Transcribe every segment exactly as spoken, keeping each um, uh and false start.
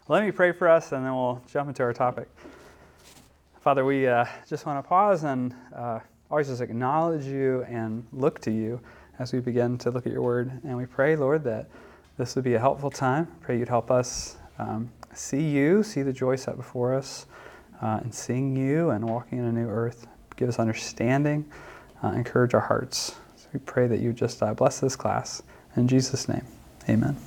Let me pray for us, and then we'll jump into our topic. Father, we uh, just want to pause and uh, always just acknowledge you and look to you as we begin to look at your word. And we pray, Lord, that this would be a helpful time. Pray you'd help us um, see you, see the joy set before us, uh, and seeing you and walking in a new earth. Give us understanding, uh, encourage our hearts. So we pray that you just uh, bless this class. In Jesus' name, amen.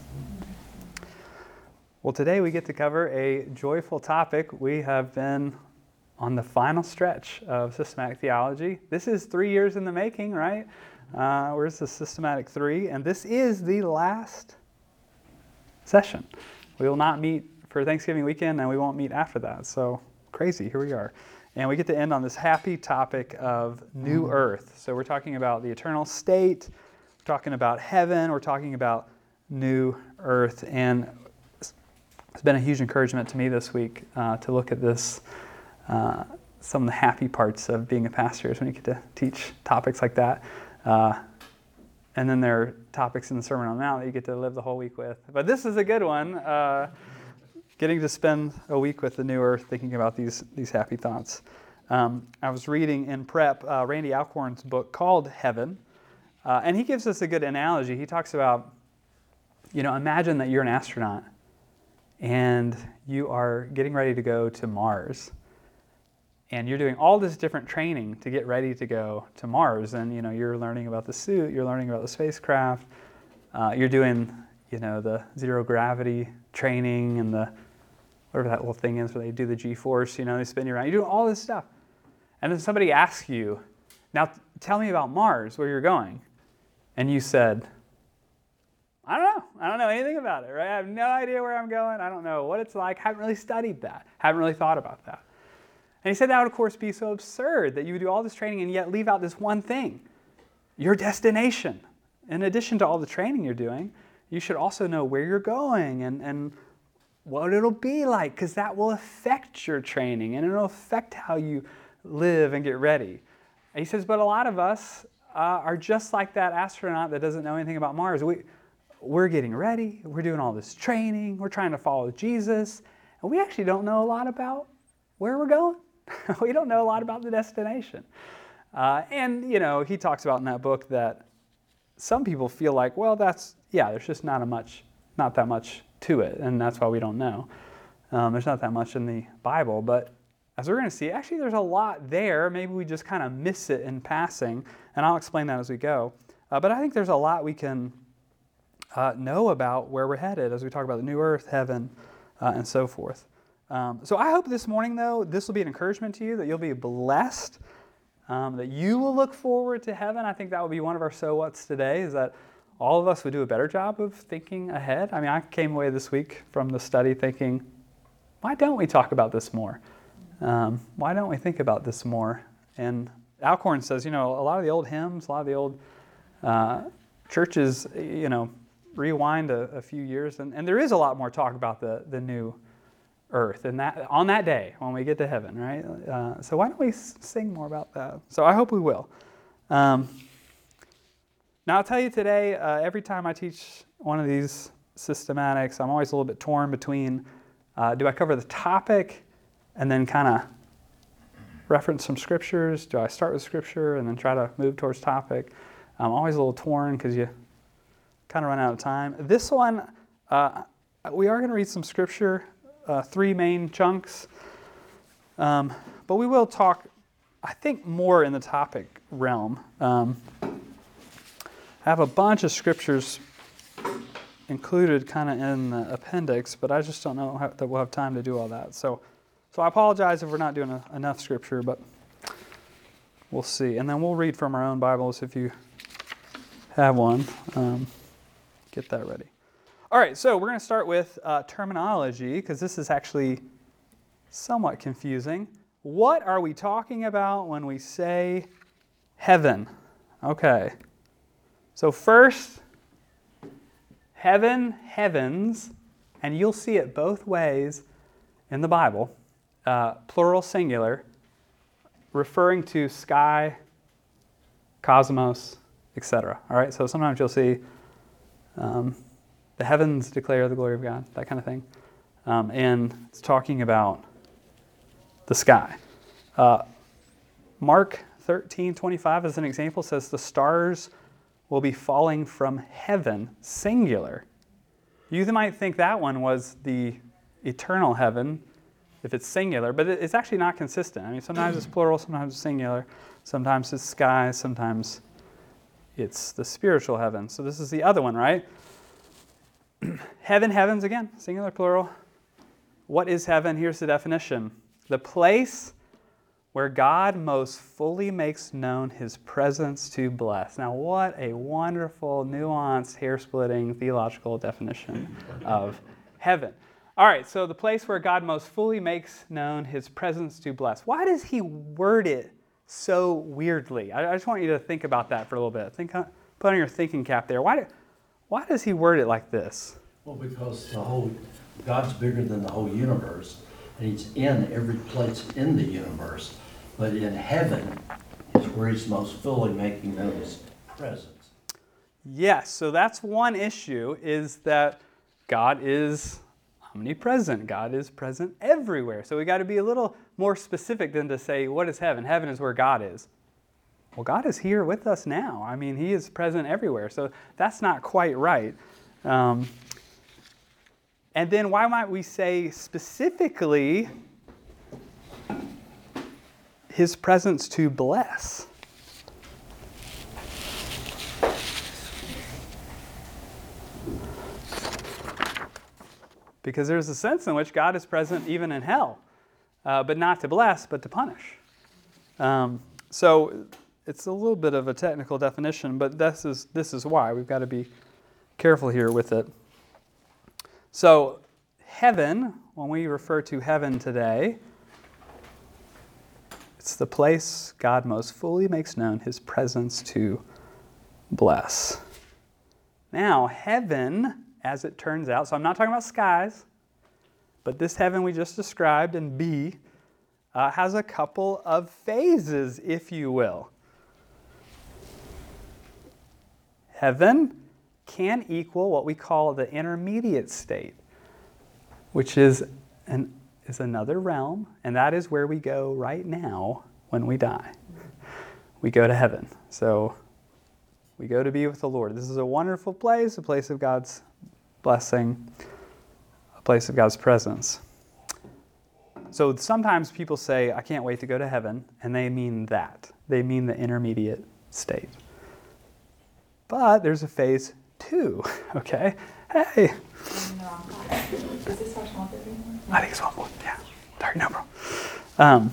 Well, today we get to cover a joyful topic. We have been on the final stretch of systematic theology. This is three years in the making, right? Uh, where's the systematic three? And this is the last session. We will not meet for Thanksgiving weekend, and we won't meet after that. So crazy, here we are. And we get to end on this happy topic of new earth. So we're talking about the eternal state, we're talking about heaven, we're talking about new earth. And it's been a huge encouragement to me this week uh, to look at this, uh, some of the happy parts of being a pastor is when you get to teach topics like that. Uh, and then there are topics in the Sermon on the Mount that you get to live the whole week with. But this is a good one, uh, getting to spend a week with the new earth thinking about these, these happy thoughts. Um, I was reading in prep uh, Randy Alcorn's book called Heaven, uh, and he gives us a good analogy. He talks about, you know, imagine that you're an astronaut and you are getting ready to go to Mars. And you're doing all this different training to get ready to go to Mars. And, you know, you're learning about the suit, you're learning about the spacecraft, uh, you're doing, you know, the zero gravity training and the, whatever that little thing is where they do the G-force, you know, they spin you around. You're doing all this stuff. And then somebody asks you, now tell me about Mars, where you're going. And you said, I don't know. I don't know anything about it, right? I have no idea where I'm going. I don't know what it's like. Haven't really studied that. Haven't really thought about that. And he said that would, of course, be so absurd that you would do all this training and yet leave out this one thing, your destination. In addition to all the training you're doing, you should also know where you're going and, and what it'll be like, because that will affect your training and it'll affect how you live and get ready. And he says, but a lot of us uh, are just like that astronaut that doesn't know anything about Mars. We, we're getting ready, we're doing all this training, we're trying to follow Jesus, and we actually don't know a lot about where we're going. We don't know a lot about the destination. Uh, and, you know, he talks about in that book that some people feel like, well, that's, yeah, there's just not a much, not that much to it, and that's why we don't know. Um, there's not that much in the Bible, but as we're going to see, actually there's a lot there. Maybe we just kind of miss it in passing, and I'll explain that as we go. Uh, but I think there's a lot we can uh, know about where we're headed as we talk about the new earth, heaven, uh, and so forth. Um, so I hope this morning, though, this will be an encouragement to you, that you'll be blessed, um, that you will look forward to heaven. I think that will be one of our so whats today, is that all of us would do a better job of thinking ahead. I mean, I came away this week from the study thinking, why don't we talk about this more? Um, why don't we think about this more? And Alcorn says, you know, a lot of the old hymns, a lot of the old uh, churches, you know, rewind a, a few years, and, and there is a lot more talk about the, the new earth and that on that day when we get to heaven, right? Uh, so why don't we sing more about that? So I hope we will. Um, now I'll tell you today, uh, every time I teach one of these systematics, I'm always a little bit torn between, uh, do I cover the topic and then kind of reference some scriptures? Do I start with scripture and then try to move towards topic? I'm always a little torn because you kind of run out of time. This one, uh, we are going to read some scripture, uh, three main chunks, um, but we will talk, I think, more in the topic realm. Um, I have a bunch of scriptures included kind of in the appendix, but I just don't know how, that we'll have time to do all that. So, so I apologize if we're not doing a, enough scripture, but we'll see. And then we'll read from our own Bibles if you have one. Um, get that ready. All right, so we're going to start with uh, terminology, because this is actually somewhat confusing. What are we talking about when we say heaven? Okay. So first, heaven, heavens, and you'll see it both ways in the Bible, uh, plural singular, referring to sky, cosmos, et cetera. All right, so sometimes you'll see um, the heavens declare the glory of God, that kind of thing. Um, and it's talking about the sky. Uh, Mark thirteen twenty-five, as an example, says the stars will be falling from heaven, singular. You might think that one was the eternal heaven, if it's singular, but it's actually not consistent. I mean, sometimes it's plural, sometimes it's singular, sometimes it's sky, sometimes it's the spiritual heaven. So this is the other one, right? Heaven, heavens, again, singular, plural. What is heaven? Here's the definition. The place where God most fully makes known his presence to bless. Now, what a wonderful, nuanced, hair-splitting theological definition of heaven. All right, so the place where God most fully makes known his presence to bless. Why does he word it so weirdly? I, I just want you to think about that for a little bit. Think, put on your thinking cap there. Why, do, why does he word it like this? Well, because the whole, God's bigger than the whole universe, and he's in every place in the universe. But in heaven is where he's most fully making known his presence. Yes, so that's one issue, is that God is omnipresent. God is present everywhere. So we got to be a little more specific than to say, what is heaven? Heaven is where God is. Well, God is here with us now. I mean, he is present everywhere. So that's not quite right. Um, and then why might we say specifically his presence to bless? Because there's a sense in which God is present even in hell, uh, but not to bless, but to punish. Um, so it's a little bit of a technical definition, but this is this is why we've got to be careful here with it. So heaven, when we refer to heaven today, it's the place God most fully makes known his presence to bless. Now, heaven, as it turns out, so I'm not talking about skies, but this heaven we just described in B uh, has a couple of phases, if you will. Heaven can equal what we call the intermediate state, which is an is another realm, and that is where we go right now when we die. We go to heaven. So we go to be with the Lord. This is a wonderful place, a place of God's blessing, a place of God's presence. So sometimes people say, I can't wait to go to heaven, and they mean that. They mean the intermediate state. But there's a phase two, okay? Hey! Is this our small baby? I think it's one more. Yeah. Sorry, no problem. Um,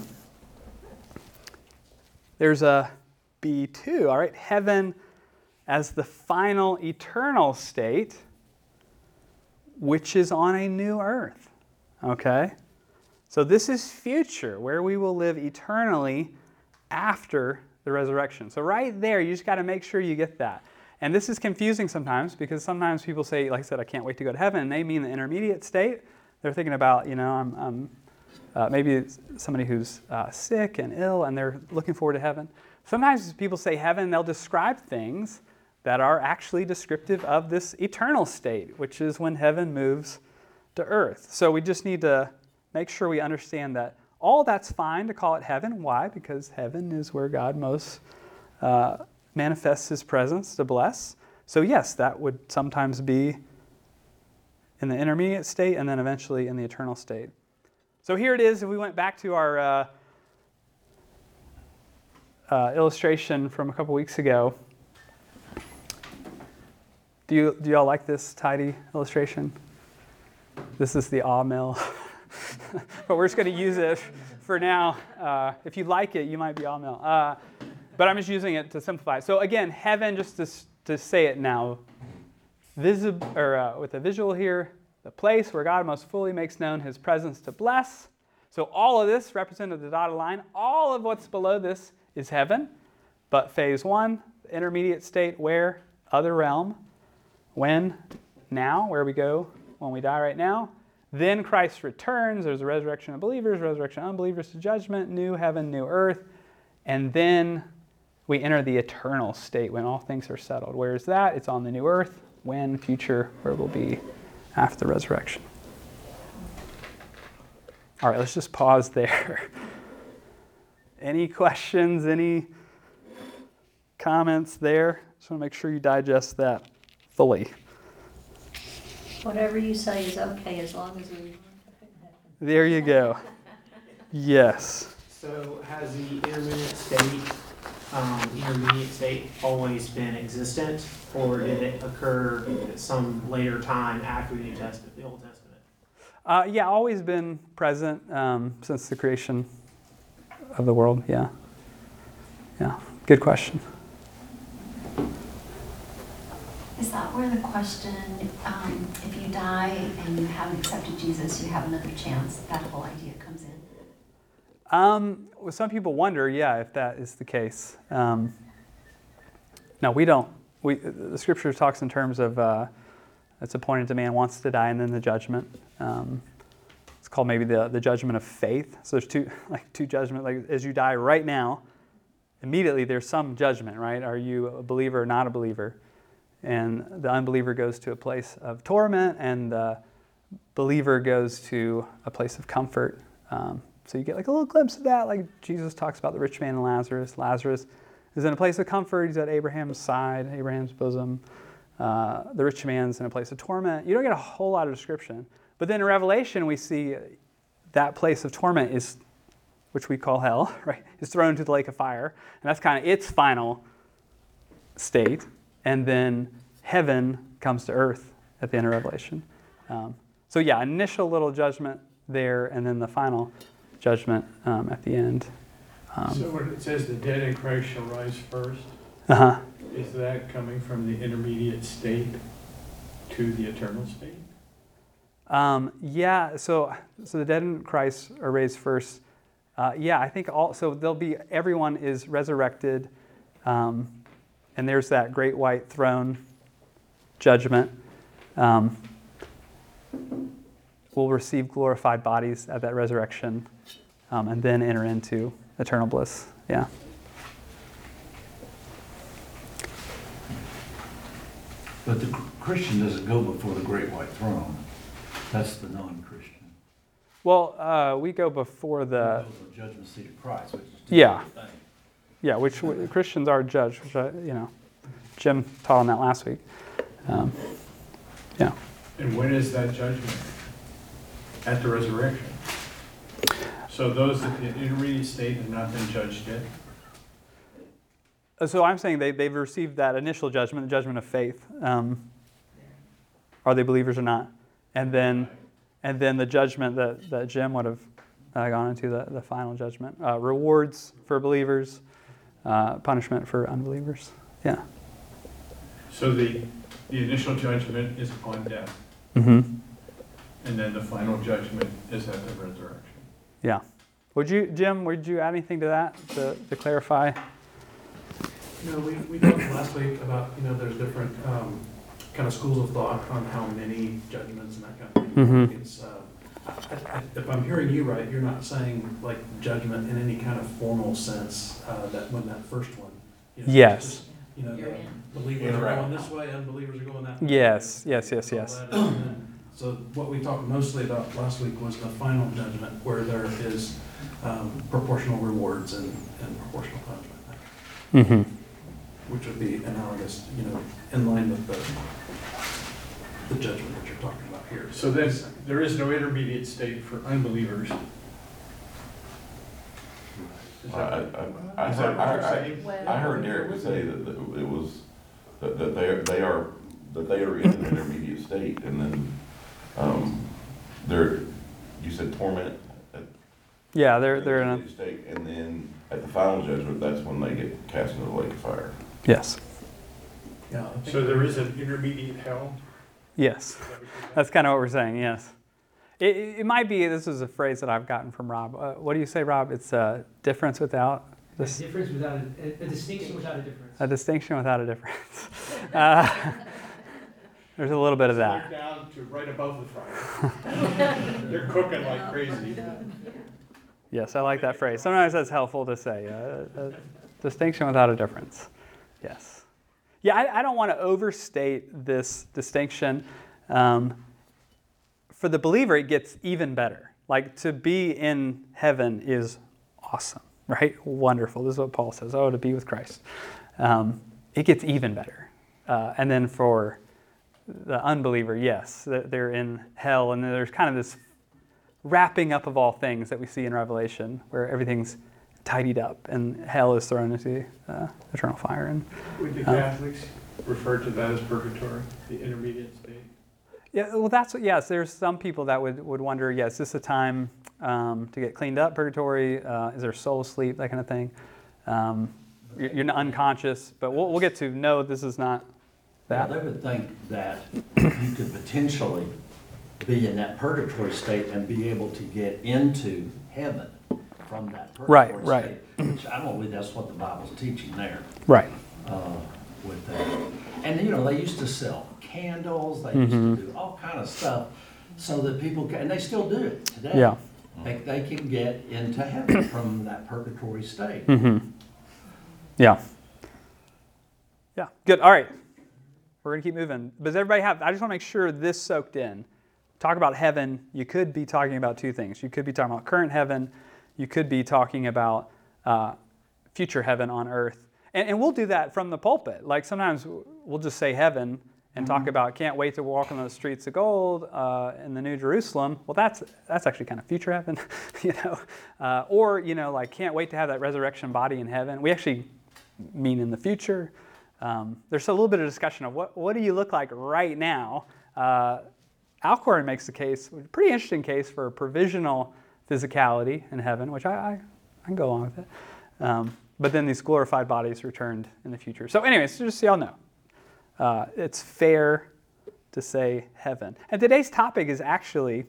there's a B two, all right? Heaven as the final eternal state, which is on a new earth, okay? So this is future, where we will live eternally after the resurrection. So right there, you just got to make sure you get that. And this is confusing sometimes, because sometimes people say, like I said, I can't wait to go to heaven, and they mean the intermediate state. They're thinking about, you know, I'm, I'm uh, maybe it's somebody who's uh, sick and ill, and they're looking forward to heaven. Sometimes people say heaven, they'll describe things that are actually descriptive of this eternal state, which is when heaven moves to earth. So we just need to make sure we understand that all that's fine to call it heaven. Why? Because heaven is where God most uh, manifests his presence to bless. So yes, that would sometimes be in the intermediate state and then eventually in the eternal state. So here it is. If we went back to our uh, uh, illustration from a couple weeks ago, do you do y'all like this tidy illustration? This is the awe mill, but we're just going to use it for now. Uh, if you like it, you might be awe mill. Uh, but I'm just using it to simplify. So again, heaven, just to to say it now, visible or uh, with a visual here. The place where God most fully makes known his presence to bless. So all of this represented the dotted line. All of what's below this is heaven. But phase one, the intermediate state, where? Other realm. When? Now, where we go when we die right now. Then Christ returns. There's a resurrection of believers, resurrection of unbelievers to judgment, new heaven, new earth. And then we enter the eternal state when all things are settled. Where is that? It's on the new earth. When? Future, where we'll be after the resurrection. All right, let's just pause there. Any questions, any comments there? Just want to make sure you digest that fully. Whatever you say is okay as long as we. There you go. Yes. So has the intermediate state, um, intermediate state always been existent, or did it occur at some later time after the New Testament, the Old Testament? Uh, yeah, always been present um, since the creation of the world. Yeah. Yeah. Good question. Is that where the question, um, if you die and you haven't accepted Jesus, you have another chance, that whole idea comes in? Um, well, some people wonder, yeah, if that is the case. Um, no, we don't. We, the scripture talks in terms of uh, it's appointed to man wants to die and then the judgment. Um, it's called maybe the, the judgment of faith. So there's two, like two judgments. Like as you die right now, immediately there's some judgment, right? Are you a believer or not a believer? And the unbeliever goes to a place of torment, and the believer goes to a place of comfort. Um, so you get like a little glimpse of that, like Jesus talks about the rich man and Lazarus. Lazarus is in a place of comfort. He's at Abraham's side, Abraham's bosom. Uh, the rich man's in a place of torment. You don't get a whole lot of description. But then in Revelation, we see that place of torment is, which we call hell, right, is thrown into the lake of fire. And that's kind of its final state. And then heaven comes to earth at the end of Revelation. Um, so yeah, initial little judgment there, and then the final judgment um, at the end. Um, So when it says the dead in Christ shall rise first, uh-huh. is that coming from the intermediate state to the eternal state? Um, yeah, so so the dead in Christ are raised first. Uh, yeah, I think all, so there'll be, everyone is resurrected, um, and there's that great white throne judgment. Um, we'll receive glorified bodies at that resurrection, um, and then enter into eternal bliss. Yeah. But the Christian doesn't go before the great white throne. That's the non-Christian. Well, uh, we go before the, He goes to the judgment seat of Christ, which is a Yeah. different thing. yeah, which w- Christians are judged, which I, you know, Jim taught on that last week. Um, yeah. And when is that judgment? At the resurrection. So those that in intermediate state have not been judged yet? Uh, So I'm saying they, they've received that initial judgment, the judgment of faith. Um, are they believers or not? And then and then the judgment that, that Jim would have uh, gone into, the, the final judgment. Uh, rewards for believers, uh, punishment for unbelievers. Yeah. So the, the initial judgment is upon death, Mm-hmm. and then the final judgment is at the resurrection. Yeah. Would you, Jim, would you add anything to that to, to clarify? No, we, we talked last week about, you know, there's different um, kind of schools of thought on how many judgments and that kind of thing. Mhm. It's, uh, I- I- if I'm hearing you right, you're not saying like judgment in any kind of formal sense, uh, that when that first one. you know, it's Yes. just, You know, You're the in. believers are going this way, unbelievers are going that way. Yes, yes, yes, All yes. that, and then- So what we talked mostly about last week was the final judgment where there is um, proportional rewards and, and proportional punishment, Mm-hmm. which would be analogous, you know, in line with the, the judgment that you're talking about here. So then, there is no intermediate state for unbelievers. Is I, that- I, I, is heard- that what you're I, saying? I, I heard Derek say that that it was, that, that they, are- they are, that they are in an intermediate state, and then, um, they're, you said torment? at- Yeah, they're, they're in a, intermediate state, and then at the final judgment, that's when they get cast into the lake of fire. yes, Yeah, I think So there is an intermediate hell? yes. Is that what you're saying? That's kind of what we're saying, yes. It, it it might be, this is a phrase that I've gotten from Rob. Uh, what do you say, Rob? It's a difference without, A this, difference without, a, a distinction without a difference. a distinction without a difference. Uh, there's a little bit of that. They're down to right above the fire. They're cooking like crazy. Yes, I like that phrase. Sometimes that's helpful to say. Uh, a distinction without a difference. Yes. Yeah, I, I don't want to overstate this distinction. Um, for the believer, it gets even better. Like, to be in heaven is awesome, right? Wonderful. This is what Paul says. Oh, to be with Christ. Um, it gets even better. Uh, and then for the unbeliever, yes, they're in hell, and there's kind of this wrapping up of all things that we see in Revelation, where everything's tidied up, and hell is thrown into uh, eternal fire. And Would the uh, Catholics refer to that as purgatory, the intermediate state? Yeah, well, that's what, yes, there's some people that would, would wonder, yes, is this a time um, to get cleaned up, purgatory? Uh, is there soul sleep, that kind of thing? Um, you're, you're unconscious, but we'll, we'll get to, no, this is not Now, that. they would think that you could potentially be in that purgatory state and be able to get into heaven from that Right, purgatory right. state. Which I don't believe that's what the Bible's teaching there. Right. uh, with that. And, you know, they used to sell candles, they used Mhm. to do all kind of stuff so that people can, and they still do it today. Yeah. They, they can get into heaven from that purgatory state. Mm-hmm. Yeah. Yeah, good. All right. We're going to keep moving. Does everybody have, I just want to make sure this soaked in. Talk about heaven, you could be talking about two things. You could be talking about current heaven. You could be talking about uh, future heaven on earth. And, and we'll do that from the pulpit. Like sometimes we'll just say heaven and talk about can't wait to walk on those streets of gold uh, in the New Jerusalem. Well, that's that's actually kind of future heaven, you know. Uh, or, you know, like can't wait to have that resurrection body in heaven. We actually mean in the future. Um, there's a little bit of discussion of what, what do you look like right now? Uh, Alcorn makes the case, a pretty interesting case for provisional physicality in heaven, which I, I, I can go along with it. Um, but then these glorified bodies returned in the future. So anyways, so just so y'all know, uh, it's fair to say heaven. And today's topic is actually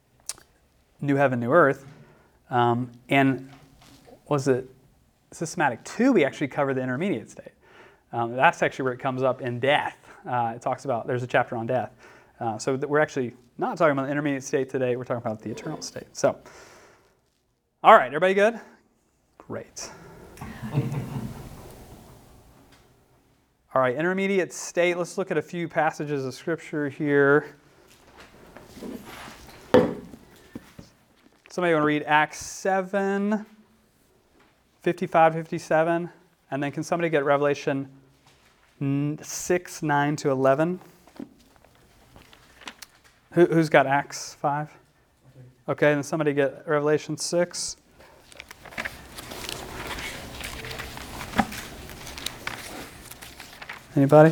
new heaven, new earth. Um, and was it systematic two? We actually covered the intermediate state. Um, that's actually where it comes up in death. Uh, it talks about, there's a chapter on death. Uh, so we're actually not talking about the intermediate state today. We're talking about the eternal state. So, all right, everybody good? Great. All right, intermediate state. Let's look at a few passages of Scripture here. Somebody want to read Acts seven, fifty-five, fifty-seven? And then can somebody get Revelation six, nine to eleven? Who, who's got Acts five? Okay, then somebody get Revelation six. Anybody?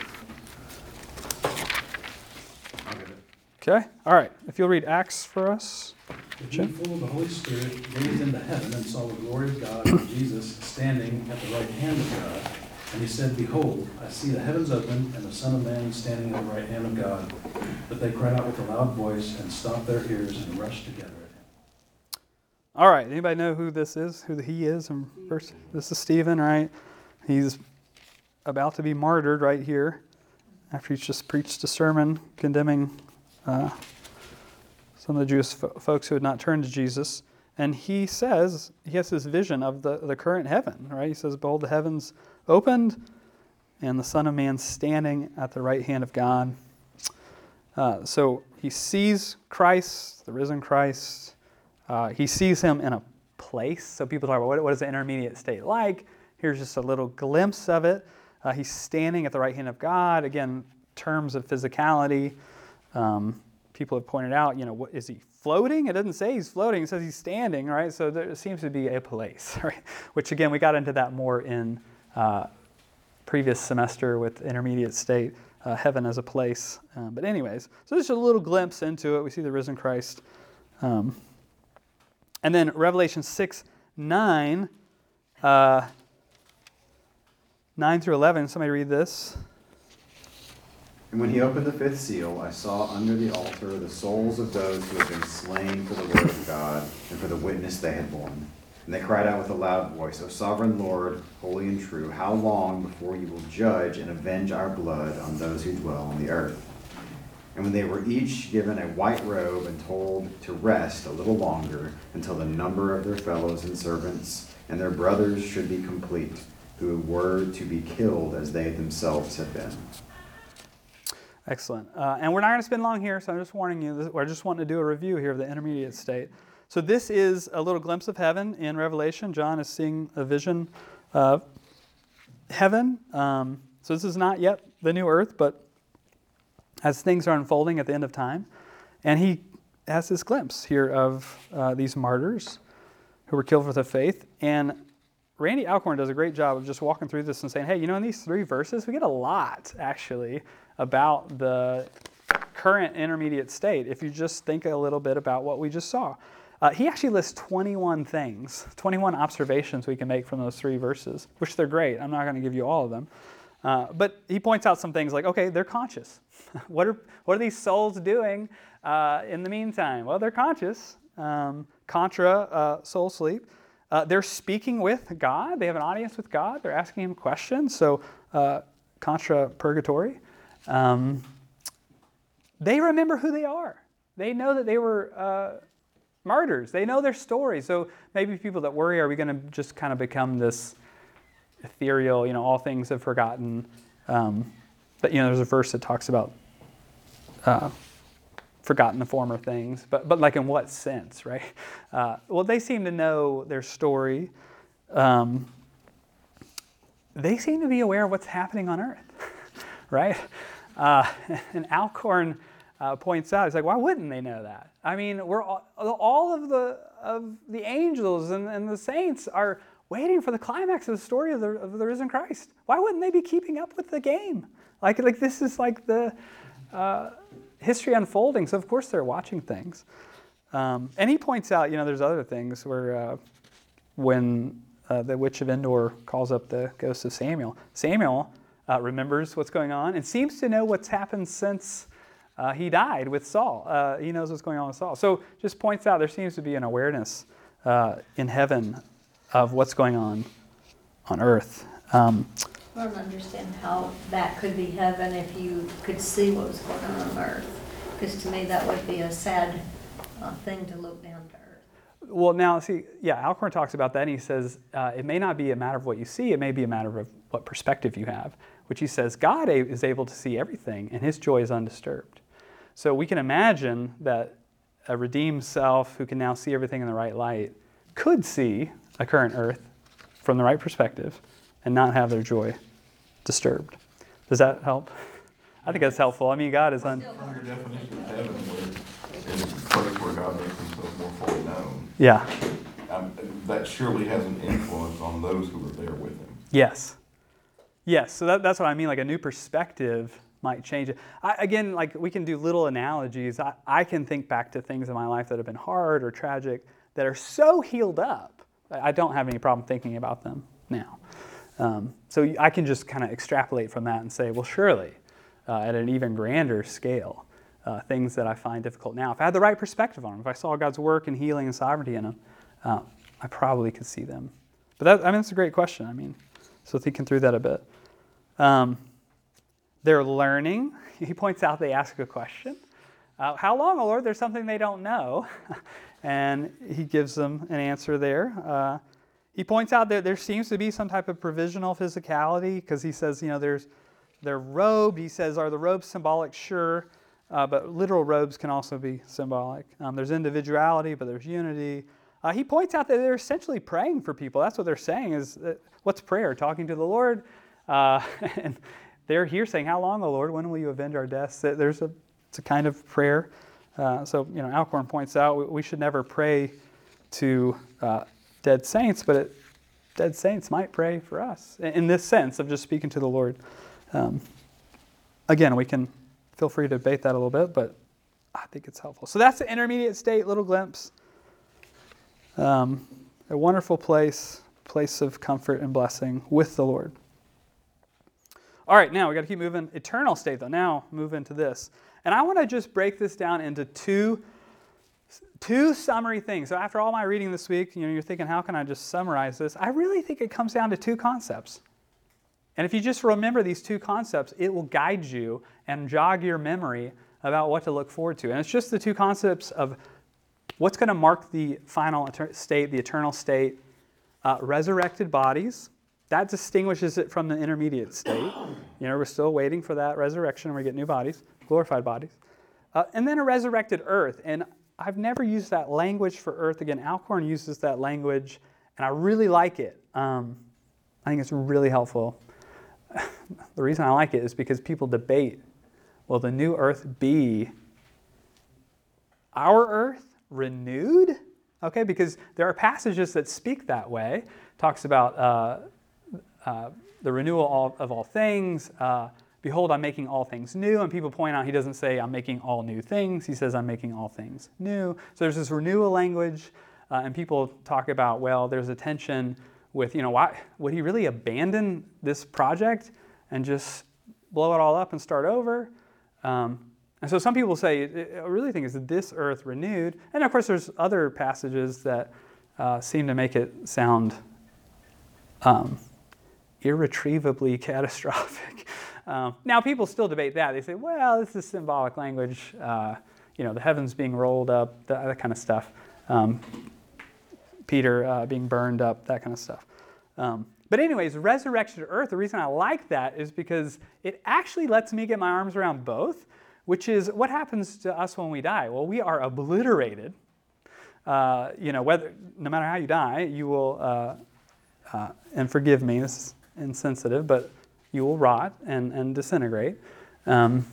Okay, all right. If you'll read Acts for us. The Jew, full of the Holy Spirit, gazed into heaven and saw the glory of God and Jesus standing at the right hand of God. And he said, Behold, I see the heavens open and the Son of Man standing at the right hand of God. But they cried out with a loud voice and stopped their ears and rushed together at him. All right, anybody know who this is, who he is? In verse, this is Stephen, right? He's about to be martyred right here after he's just preached a sermon condemning uh, some of the Jewish fo- folks who had not turned to Jesus. And he says, he has this vision of the, the current heaven, right? He says, Behold, the heavens opened and the Son of Man standing at the right hand of God. Uh, so he sees Christ, the risen Christ. Uh, he sees him in a place. So people talk about what, what is the intermediate state like? Here's just a little glimpse of it. Uh, he's standing at the right hand of God. Again, terms of physicality. Um, people have pointed out, you know, what, is he floating? It doesn't say he's floating. It says he's standing, right? So there seems to be a place, right? Which, again, we got into that more in uh, previous semester with intermediate state, uh, heaven as a place. Um, but anyways, so just a little glimpse into it. We see the risen Christ. Um, and then Revelation six, nine, uh, nine through eleven. Somebody read this. And when he opened the fifth seal, I saw under the altar the souls of those who had been slain for the word of God and for the witness they had borne. And they cried out with a loud voice, O sovereign Lord, holy and true, how long before you will judge and avenge our blood on those who dwell on the earth? And when they were each given a white robe and told to rest a little longer until the number of their fellows and servants and their brothers should be complete, who were to be killed as they themselves had been. Excellent. Uh, and we're not going to spend long here, so I'm just warning you. This, we're just wanting to do a review here of the intermediate state. So this is a little glimpse of heaven in Revelation. John is seeing a vision of heaven. Um, so this is not yet the new earth, but as things are unfolding at the end of time. And he has this glimpse here of uh, these martyrs who were killed for the faith. And Randy Alcorn does a great job of just walking through this and saying, hey, you know, in these three verses, we get a lot, actually, about the current intermediate state if you just think a little bit about what we just saw. Uh, he actually lists twenty-one things, twenty-one observations we can make from those three verses, which they're great. I'm not going to give you all of them. Uh, but he points out some things like, okay, they're conscious. what are what are these souls doing uh, in the meantime? Well, they're conscious. Um, contra uh, soul sleep. Uh, they're speaking with God. They have an audience with God. They're asking him questions. So uh, contra purgatory. Um, they remember who they are. They know that they were uh, martyrs. They know their story. So maybe people that worry, are we going to just kind of become this ethereal, you know, all things have forgotten. Um, but, you know, there's a verse that talks about uh, forgotten the former things, but but like in what sense, right? Uh, well, they seem to know their story. Um, they seem to be aware of what's happening on earth, right? Uh, and Alcorn uh, points out, he's like, why wouldn't they know that? I mean, we're all, all of the of the angels and, and the saints are waiting for the climax of the story of the, of the risen Christ. Why wouldn't they be keeping up with the game? Like, like this is like the uh, history unfolding, so of course they're watching things. Um, and he points out, you know, there's other things where uh, when uh, the witch of Endor calls up the ghost of Samuel, Samuel uh, remembers what's going on and seems to know what's happened since uh, he died with Saul. Uh, he knows what's going on with Saul. So just points out there seems to be an awareness uh, in heaven of what's going on on earth. Um, I don't understand how that could be heaven if you could see what was going on on earth. Because to me, that would be a sad uh, thing to look down to earth. well, now, see, yeah, Alcorn talks about that, and he says uh, it may not be a matter of what you see, it may be a matter of what perspective you have, which he says God a- is able to see everything, and his joy is undisturbed. So we can imagine that a redeemed self who can now see everything in the right light could see a current earth from the right perspective and not have their joy disturbed. Does that help? I think that's helpful. I mean, God is un... From your definition of heaven, where, in a place where God makes himself more fully known, Yeah. um, that surely has an influence on those who are there with him. Yes. Yes, so that, that's what I mean, like a new perspective might change it. I, again, like we can do little analogies. I, I can think back to things in my life that have been hard or tragic that are so healed up, I don't have any problem thinking about them now. Um, so I can just kind of extrapolate from that and say, well, surely, uh, at an even grander scale, uh, things that I find difficult now, if I had the right perspective on them, if I saw God's work and healing and sovereignty in them, uh, I probably could see them. But that, I mean, it's a great question. I mean, so thinking through that a bit. Um, they're learning. He points out they ask a question. Uh, how long, O Lord? There's something they don't know. And he gives them an answer there. Uh, he points out that there seems to be some type of provisional physicality because he says, you know, there's they're robed. He says, are the robes symbolic? Sure. Uh, but literal robes can also be symbolic. Um, there's individuality, but there's unity. Uh, he points out that they're essentially praying for people. That's what they're saying is, that, what's prayer? Talking to the Lord. Uh, and they're here saying, how long, O Lord? When will you avenge our deaths? There's a, it's a kind of prayer. Uh, so, you know, Alcorn points out we, we should never pray to uh, dead saints, but it, dead saints might pray for us in, in this sense of just speaking to the Lord. Um, again, we can feel free to debate that a little bit, but I think it's helpful. So that's the intermediate state, little glimpse. Um, a wonderful place, place of comfort and blessing with the Lord. All right, now we got to keep moving. Eternal state, though. Now move into this. And I want to just break this down into two, two summary things. So after all my reading this week, you know, you're thinking, how can I just summarize this? I really think it comes down to two concepts. And if you just remember these two concepts, it will guide you and jog your memory about what to look forward to. And it's just the two concepts of what's going to mark the final state, the eternal state, uh, resurrected bodies. That distinguishes it from the intermediate state. You know, we're still waiting for that resurrection and we get new bodies. glorified bodies. Uh, and then a resurrected earth. And I've never used that language for earth. Again, Alcorn uses that language, and I really like it. Um, I think it's really helpful. The reason I like it is because people debate, will the new earth be our earth renewed? Okay, because there are passages that speak that way. Talks about uh, uh, the renewal of all things. Uh, Behold, I'm making all things new. And people point out he doesn't say I'm making all new things. He says I'm making all things new. So there's this renewal language. Uh, and people talk about, well, there's a tension with, you know, why would he really abandon this project and just blow it all up and start over? Um, and so some people say, I really think is this earth renewed? And of course, there's other passages that uh, seem to make it sound um, irretrievably catastrophic. Um, now, people still debate that. They say, well, this is symbolic language, uh, you know, the heavens being rolled up, that, that kind of stuff. Um, Peter uh, being burned up, that kind of stuff. Um, but anyways, resurrection to earth, the reason I like that is because it actually lets me get my arms around both, which is what happens to us when we die. Well, we are obliterated. Uh, you know, whether no matter how you die, you will, uh, uh, and forgive me, this is insensitive, but you will rot and, and disintegrate. Um,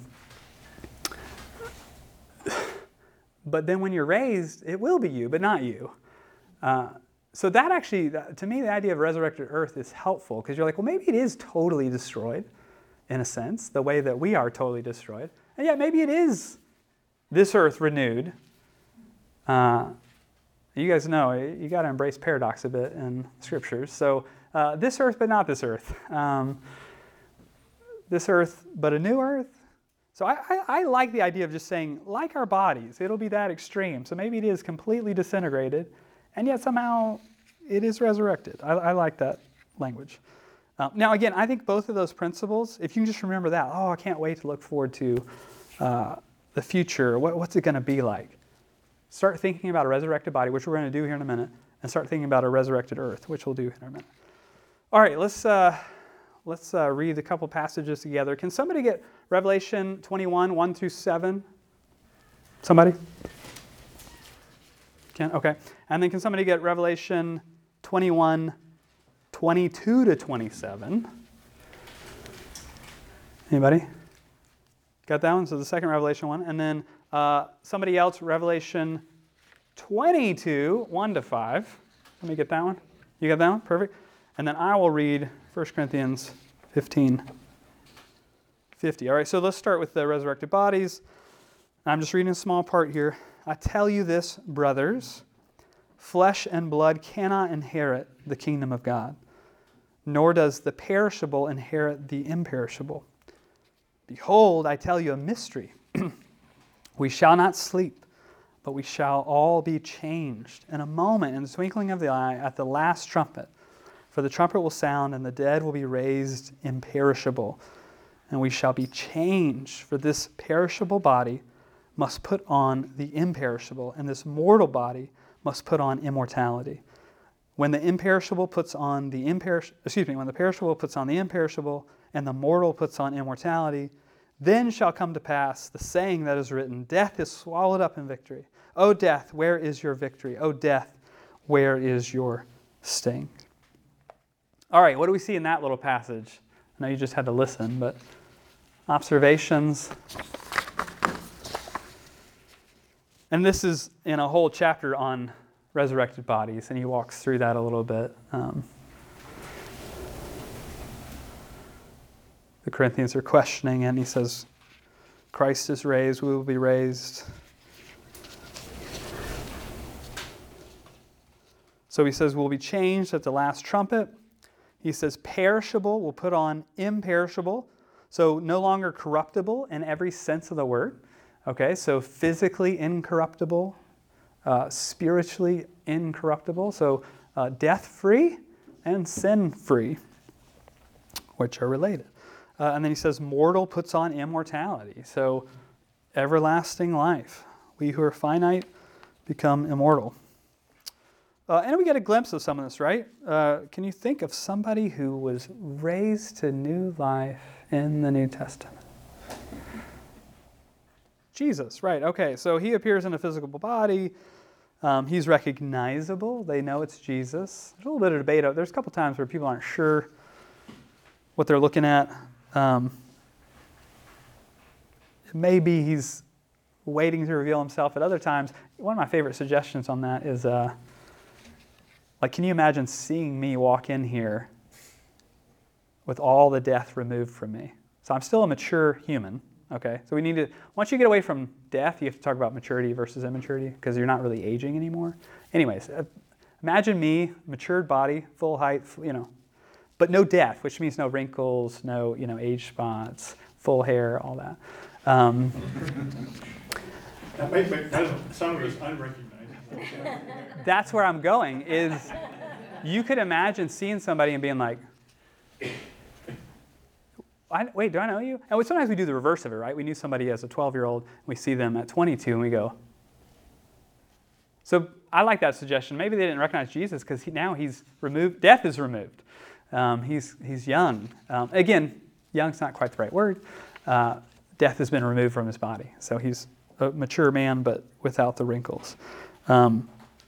but then when you're raised, it will be you, but not you. Uh, so that actually, to me, the idea of resurrected earth is helpful because you're like, well, maybe it is totally destroyed, in a sense, the way that we are totally destroyed. And yet maybe it is this earth renewed. Uh, you guys know, you got to embrace paradox a bit in scriptures. So uh, this earth, but not this earth. Um, This earth, but a new earth. So I, I, I like the idea of just saying, like our bodies, it'll be that extreme. So maybe it is completely disintegrated, and yet somehow it is resurrected. I, I like that language. Uh, now, again, I think both of those principles, if you can just remember that, oh, I can't wait to look forward to uh, the future. What, what's it going to be like? Start thinking about a resurrected body, which we're going to do here in a minute, and start thinking about a resurrected earth, which we'll do here in a minute. All right, let's... Uh, Let's uh, read a couple passages together. Can somebody get Revelation twenty-one, one through seven? Somebody? Can? Okay. And then can somebody get Revelation twenty-one, twenty-two to twenty-seven? Anybody? Got that one? So the second Revelation one. And then uh, somebody else, Revelation twenty-two, one to five. Let me get that one. You got that one? Perfect. And then I will read First Corinthians fifteen, fifty. All right, so let's start with the resurrected bodies. I'm just reading a small part here. I tell you this, brothers, flesh and blood cannot inherit the kingdom of God, nor does the perishable inherit the imperishable. Behold, I tell you a mystery. We shall not sleep, but we shall all be changed in a moment, in the twinkling of the eye, at the last trumpet. For the trumpet will sound, and the dead will be raised imperishable, and we shall be changed. For this perishable body must put on the imperishable, and this mortal body must put on immortality. When the imperishable puts on the imperish, excuse me, when the perishable puts on the imperishable, and the mortal puts on immortality, then shall come to pass the saying that is written, Death is swallowed up in victory. O death, where is your victory? O death, where is your sting? All right, what do we see in that little passage? I know you just had to listen, but observations. And this is in a whole chapter on resurrected bodies, and he walks through that a little bit. Um, the Corinthians are questioning, and he says, Christ is raised, we will be raised. So he says, we'll be changed at the last trumpet. He says, perishable will put on imperishable. So no longer corruptible in every sense of the word. Okay, so physically incorruptible, uh, spiritually incorruptible. So uh, death-free and sin-free, which are related. Uh, and then he says, mortal puts on immortality. So everlasting life. We who are finite become immortal. Uh, and we get a glimpse of some of this, right? Uh, can you think of somebody who was raised to new life in the New Testament? Jesus, right. Okay, so he appears in a physical body. Um, he's recognizable. They know it's Jesus. There's a little bit of debate. There's a couple times where people aren't sure what they're looking at. Um, maybe he's waiting to reveal himself at other times. One of my favorite suggestions on that is, uh, like, can you imagine seeing me walk in here with all the death removed from me? So I'm still a mature human, okay? So we need to, once you get away from death, you have to talk about maturity versus immaturity because you're not really aging anymore. Anyways, uh, imagine me, matured body, full height, you know, but no death, which means no wrinkles, no, you know, age spots, full hair, all that. Um, That might make some of us unrecognizable. that's where I'm going, is you could imagine seeing somebody and being like, I, wait, do I know you? And sometimes we do the reverse of it, right? We knew somebody as a twelve-year-old, we see them at twenty-two, and we go. So I like that suggestion. Maybe they didn't recognize Jesus because he, now he's removed, death is removed. Um, he's, he's young. Um, again, young's not quite the right word. Uh, death has been removed from his body. So he's a mature man, but without the wrinkles. Um,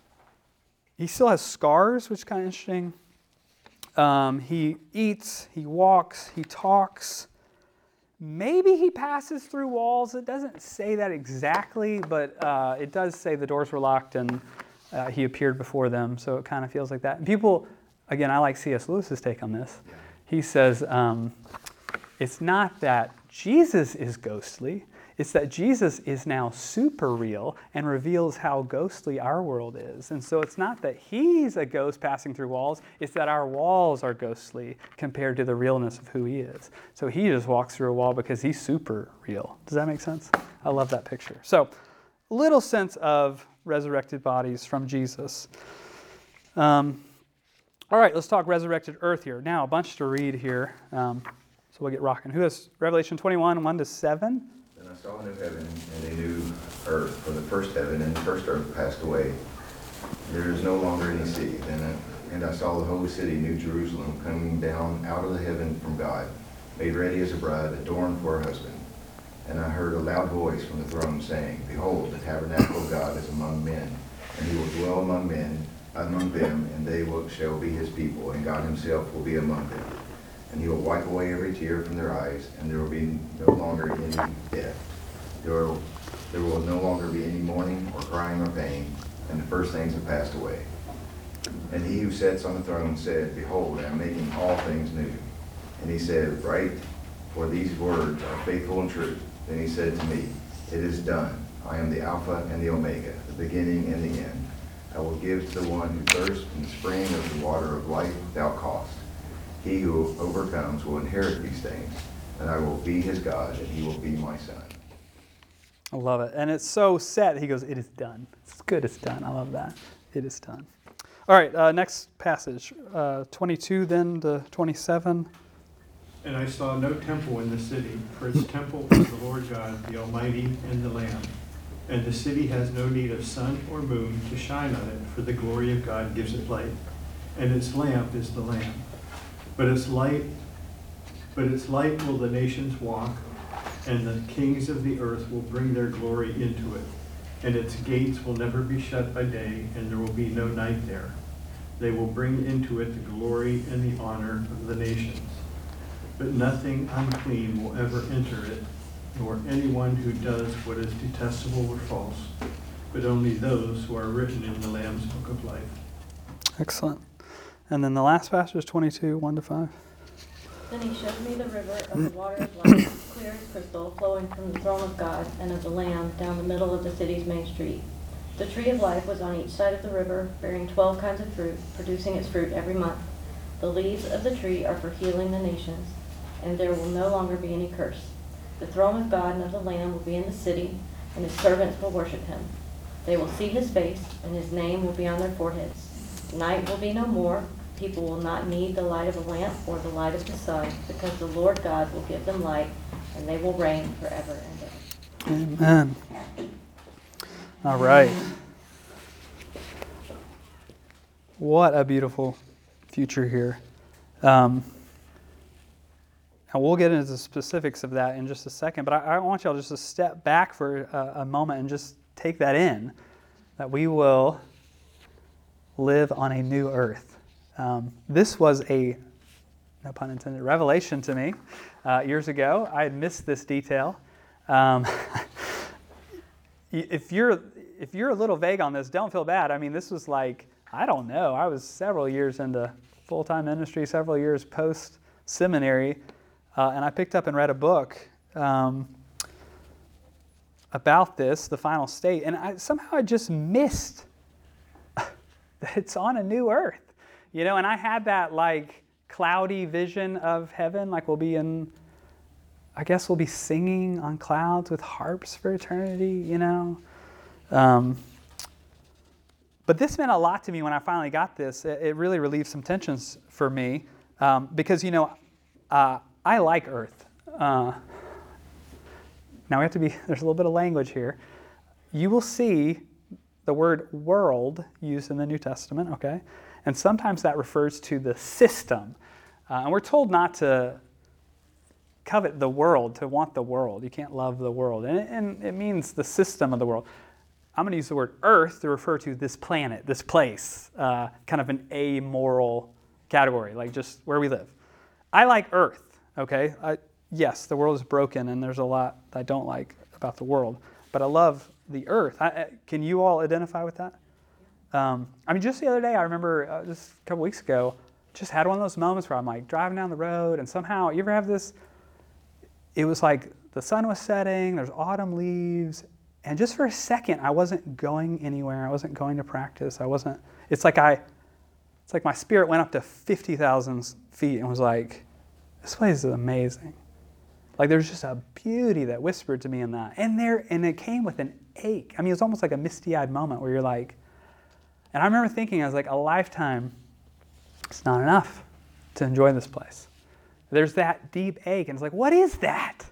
he still has scars, which is kind of interesting. Um, he eats, he walks, he talks. Maybe he passes through walls. It doesn't say that exactly, but uh, it does say the doors were locked and uh, he appeared before them, so it kind of feels like that. And people, again, I like C S Lewis's take on this. He says um, it's not that Jesus is ghostly, it's that Jesus is now super real and reveals how ghostly our world is. And so it's not that he's a ghost passing through walls, it's that our walls are ghostly compared to the realness of who he is. So he just walks through a wall because he's super real. Does that make sense? I love that picture. So, little sense of resurrected bodies from Jesus. Um, all right, let's talk resurrected earth here. Now, a bunch to read here, um, so we'll get rocking. Who has Revelation twenty-one, one to seven? And I saw a new heaven and a new earth, for the first heaven and the first earth passed away. There is no longer any sea. Then I, and I saw the holy city, New Jerusalem, coming down out of the heaven from God, made ready as a bride, adorned for her husband. And I heard a loud voice from the throne saying, Behold, the tabernacle of God is among men, and he will dwell among men, among them, and they will, shall be his people, and God himself will be among them. And he will wipe away every tear from their eyes, and there will be no longer any death. There will, there will no longer be any mourning or crying or pain, and the first things have passed away. And he who sits on the throne said, Behold, I am making all things new. And he said, Write, for these words are faithful and true. Then he said to me, It is done. I am the Alpha and the Omega, the beginning and the end. I will give to the one who thirsts from the spring of the water of life without cost. He who overcomes will inherit these things, and I will be his God, and he will be my son. I love it. And it's so set, he goes, it is done. It's good, it's done. I love that. It is done. All right, uh, next passage, uh, twenty-two then to twenty-seven. And I saw no temple in the city, for its temple is the Lord God, the Almighty, and the Lamb. And the city has no need of sun or moon to shine on it, for the glory of God gives it light. And its lamp is the Lamb. But its light, but its light will the nations walk, and the kings of the earth will bring their glory into it. And its gates will never be shut by day, and there will be no night there. They will bring into it the glory and the honor of the nations. But nothing unclean will ever enter it, nor anyone who does what is detestable or false, but only those who are written in the Lamb's book of life. Excellent. And then the last passage is twenty-two, one to five. Then he showed me the river of the water of life, clear as crystal, flowing from the throne of God and of the Lamb down the middle of the city's main street. The tree of life was on each side of the river, bearing twelve kinds of fruit, producing its fruit every month. The leaves of the tree are for healing the nations, and there will no longer be any curse. The throne of God and of the Lamb will be in the city, and his servants will worship him. They will see his face, and his name will be on their foreheads. Night will be no more. People will not need the light of a lamp or the light of the sun, because the Lord God will give them light, and they will reign forever and ever. Amen. All right. What a beautiful future here. Um, And we'll get into the specifics of that in just a second, but I, I want y'all just to step back for a, a moment and just take that in, that we will live on a new earth. Um, this was a, no pun intended, revelation to me uh, years ago. I had missed this detail. Um, if you're if you're a little vague on this, don't feel bad. I mean, this was like, I don't know, I was several years into full-time ministry, several years post-seminary, uh, and I picked up and read a book um, about this, the final state, and I, somehow I just missed that it's on a new earth, you know, and I had that like cloudy vision of heaven, like we'll be in, I guess we'll be singing on clouds with harps for eternity, you know. Um, but this meant a lot to me when I finally got this. It, it really relieved some tensions for me um, because, you know, uh, I like earth. Uh, now we have to be, there's a little bit of language here. You will see the word world used in the New Testament, okay? And sometimes that refers to the system. Uh, and we're told not to covet the world, to want the world. You can't love the world. And it, and it means the system of the world. I'm going to use the word earth to refer to this planet, this place, uh, kind of an amoral category, like just where we live. I like earth, okay? I, yes, the world is broken and there's a lot I don't like about the world, but I love the earth. I, I, can you all identify with that? Um, I mean, just the other day, I remember uh, just a couple weeks ago, just had one of those moments where I'm like driving down the road and somehow, you ever have this? It was like the sun was setting, there's autumn leaves, and just for a second, I wasn't going anywhere. I wasn't going to practice. I wasn't, it's like I, it's like my spirit went up to fifty thousand feet and was like, this place is amazing. Like there's just a beauty that whispered to me in that. And there, and it came with an ache. I mean, it was almost like a misty-eyed moment where you're like, and I remember thinking, I was like, a lifetime, it's not enough to enjoy this place. There's that deep ache, and it's like, what is that?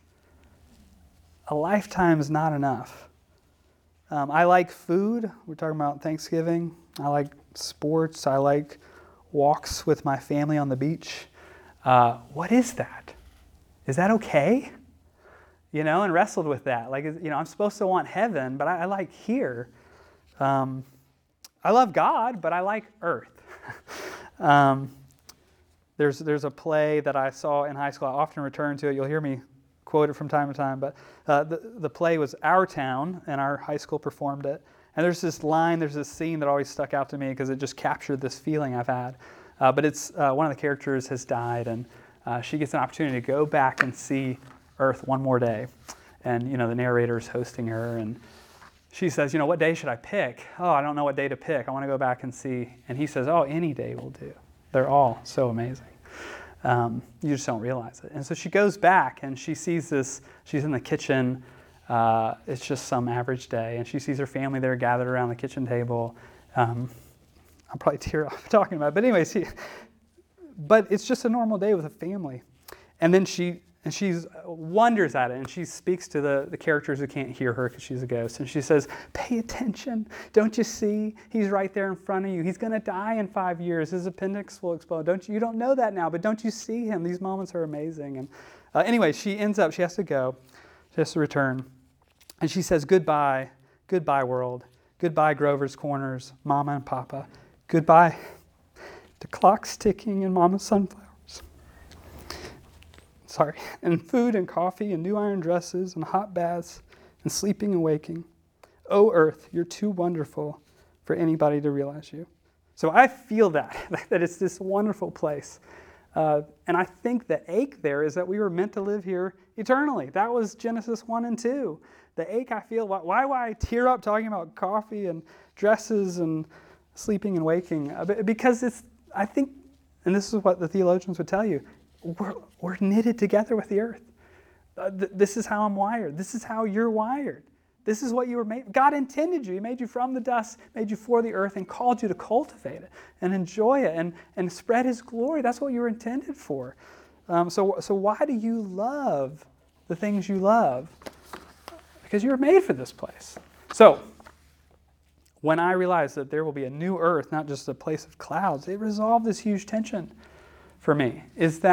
A lifetime is not enough. Um, I like food. We're talking about Thanksgiving. I like sports. I like walks with my family on the beach. Uh, what is that? Is that okay? You know, and wrestled with that. Like, you know, I'm supposed to want heaven, but I, I like here. Um, I love God, but I like earth. um, there's there's a play that I saw in high school. I often return to it. You'll hear me quote it from time to time. But uh, the, the play was Our Town, and our high school performed it. And there's this line, there's this scene that always stuck out to me because it just captured this feeling I've had. Uh, but it's uh, one of the characters has died, and uh, she gets an opportunity to go back and see Earth one more day. And, you know, the narrator is hosting her, and she says, you know, what day should I pick? Oh, I don't know what day to pick. I want to go back and see. And he says, oh, any day will do. They're all so amazing. Um, you just don't realize it. And so she goes back, and she sees this. She's in the kitchen. Uh, it's just some average day, and she sees her family there gathered around the kitchen table. Um, I'll probably tear up talking about it. But anyway, she, but it's just a normal day with a family. And then she and she wonders at it, and she speaks to the, the characters who can't hear her because she's a ghost. And she says, pay attention. Don't you see? He's right there in front of you. He's going to die in five years. His appendix will explode. Don't you, you don't know that now, but don't you see him? These moments are amazing. And uh, anyway, she ends up, she has to go. She has to return. And she says, goodbye, goodbye, world. Goodbye, Grover's Corners, Mama and Papa. Goodbye to clocks ticking and Mama's sunflowers. Sorry, and food and coffee and new iron dresses and hot baths and sleeping and waking. Oh, Earth, you're too wonderful for anybody to realize you. So I feel that, that it's this wonderful place. Uh, and I think the ache there is that we were meant to live here eternally. That was Genesis one and two. The ache I feel, why, why would I tear up talking about coffee and dresses and sleeping and waking? Because it's, I think, and this is what the theologians would tell you, we're, we're knitted together with the earth. Uh, th- this is how I'm wired. This is how you're wired. This is what you were made. God intended you. He made you from the dust, made you for the earth, and called you to cultivate it and enjoy it and, and spread His glory. That's what you were intended for. Um, so, so why do you love the things you love? Because you were made for this place. So, when I realized that there will be a new earth, not just a place of clouds, it resolved this huge tension for me. Is that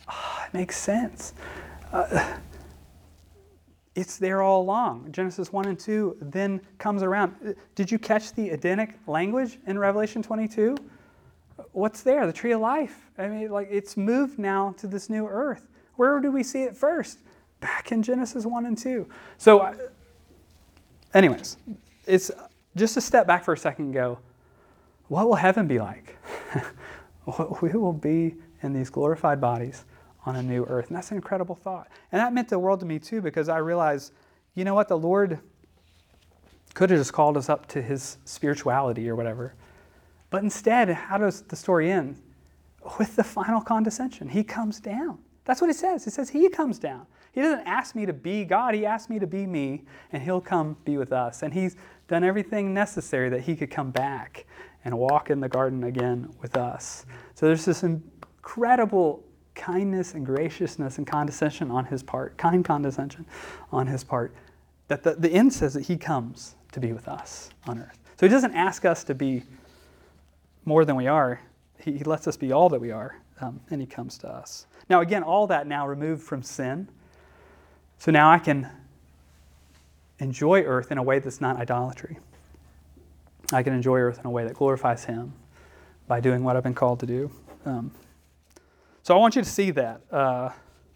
Oh, it makes sense. Uh, it's there all along. Genesis one and two then comes around. Did you catch the Edenic language in Revelation twenty-two? What's there? The tree of life. I mean, like, it's moved now to this new earth. Where do we see it first? Back in Genesis one and two. So, uh, anyways, it's just to step back for a second and go, what will heaven be like? We will be in these glorified bodies on a new earth. And that's an incredible thought. And that meant the world to me too, because I realized, you know what, the Lord could have just called us up to his spirituality or whatever. But instead, how does the story end? With the final condescension. He comes down. That's what it says. It says he comes down. He doesn't ask me to be God. He asked me to be me, and he'll come be with us. And he's done everything necessary that he could come back and walk in the garden again with us. So there's this incredible kindness and graciousness and condescension on his part, kind condescension on his part, that the, the end says that he comes to be with us on earth. So he doesn't ask us to be more than we are. He, he lets us be all that we are, um, and he comes to us. Now again, all that now removed from sin. So now I can enjoy earth in a way that's not idolatry. I can enjoy earth in a way that glorifies him by doing what I've been called to do. Um, so I want you to see that. Uh,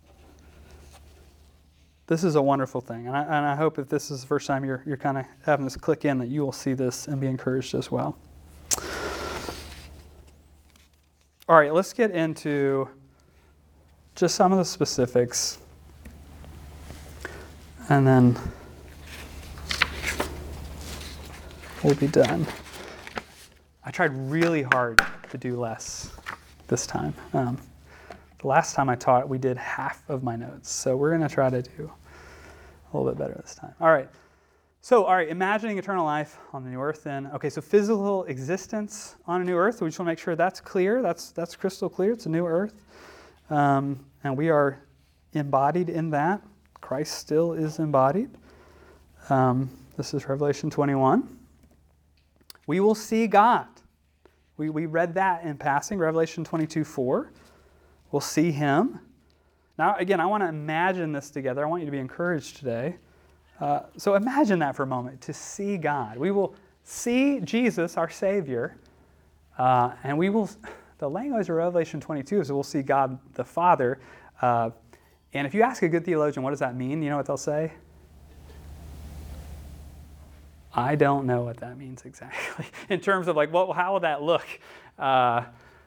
this is a wonderful thing. And I, and I hope if this is the first time you're, you're kind of having this click in, that you will see this and be encouraged as well. All right, let's get into just some of the specifics. And then we'll be done. I tried really hard to do less this time. Um, the last time I taught, we did half of my notes. So we're going to try to do a little bit better this time. All right. So, all right, imagining eternal life on the new earth then. Okay, so physical existence on a new earth. We just want to make sure that's clear. That's that's crystal clear. It's a new earth. Um, and we are embodied in that. Christ still is embodied. Um, this is Revelation twenty-one. We will see God. We, we read that in passing, Revelation twenty-two four. We'll see him. Now, again, I want to imagine this together. I want you to be encouraged today. Uh, so imagine that for a moment, to see God. We will see Jesus, our Savior, uh, and we will, the language of Revelation twenty-two is we'll see God the Father. Uh, and if you ask a good theologian, what does that mean? You know what they'll say? I don't know what that means exactly. In terms of like, well, how will that look? Uh,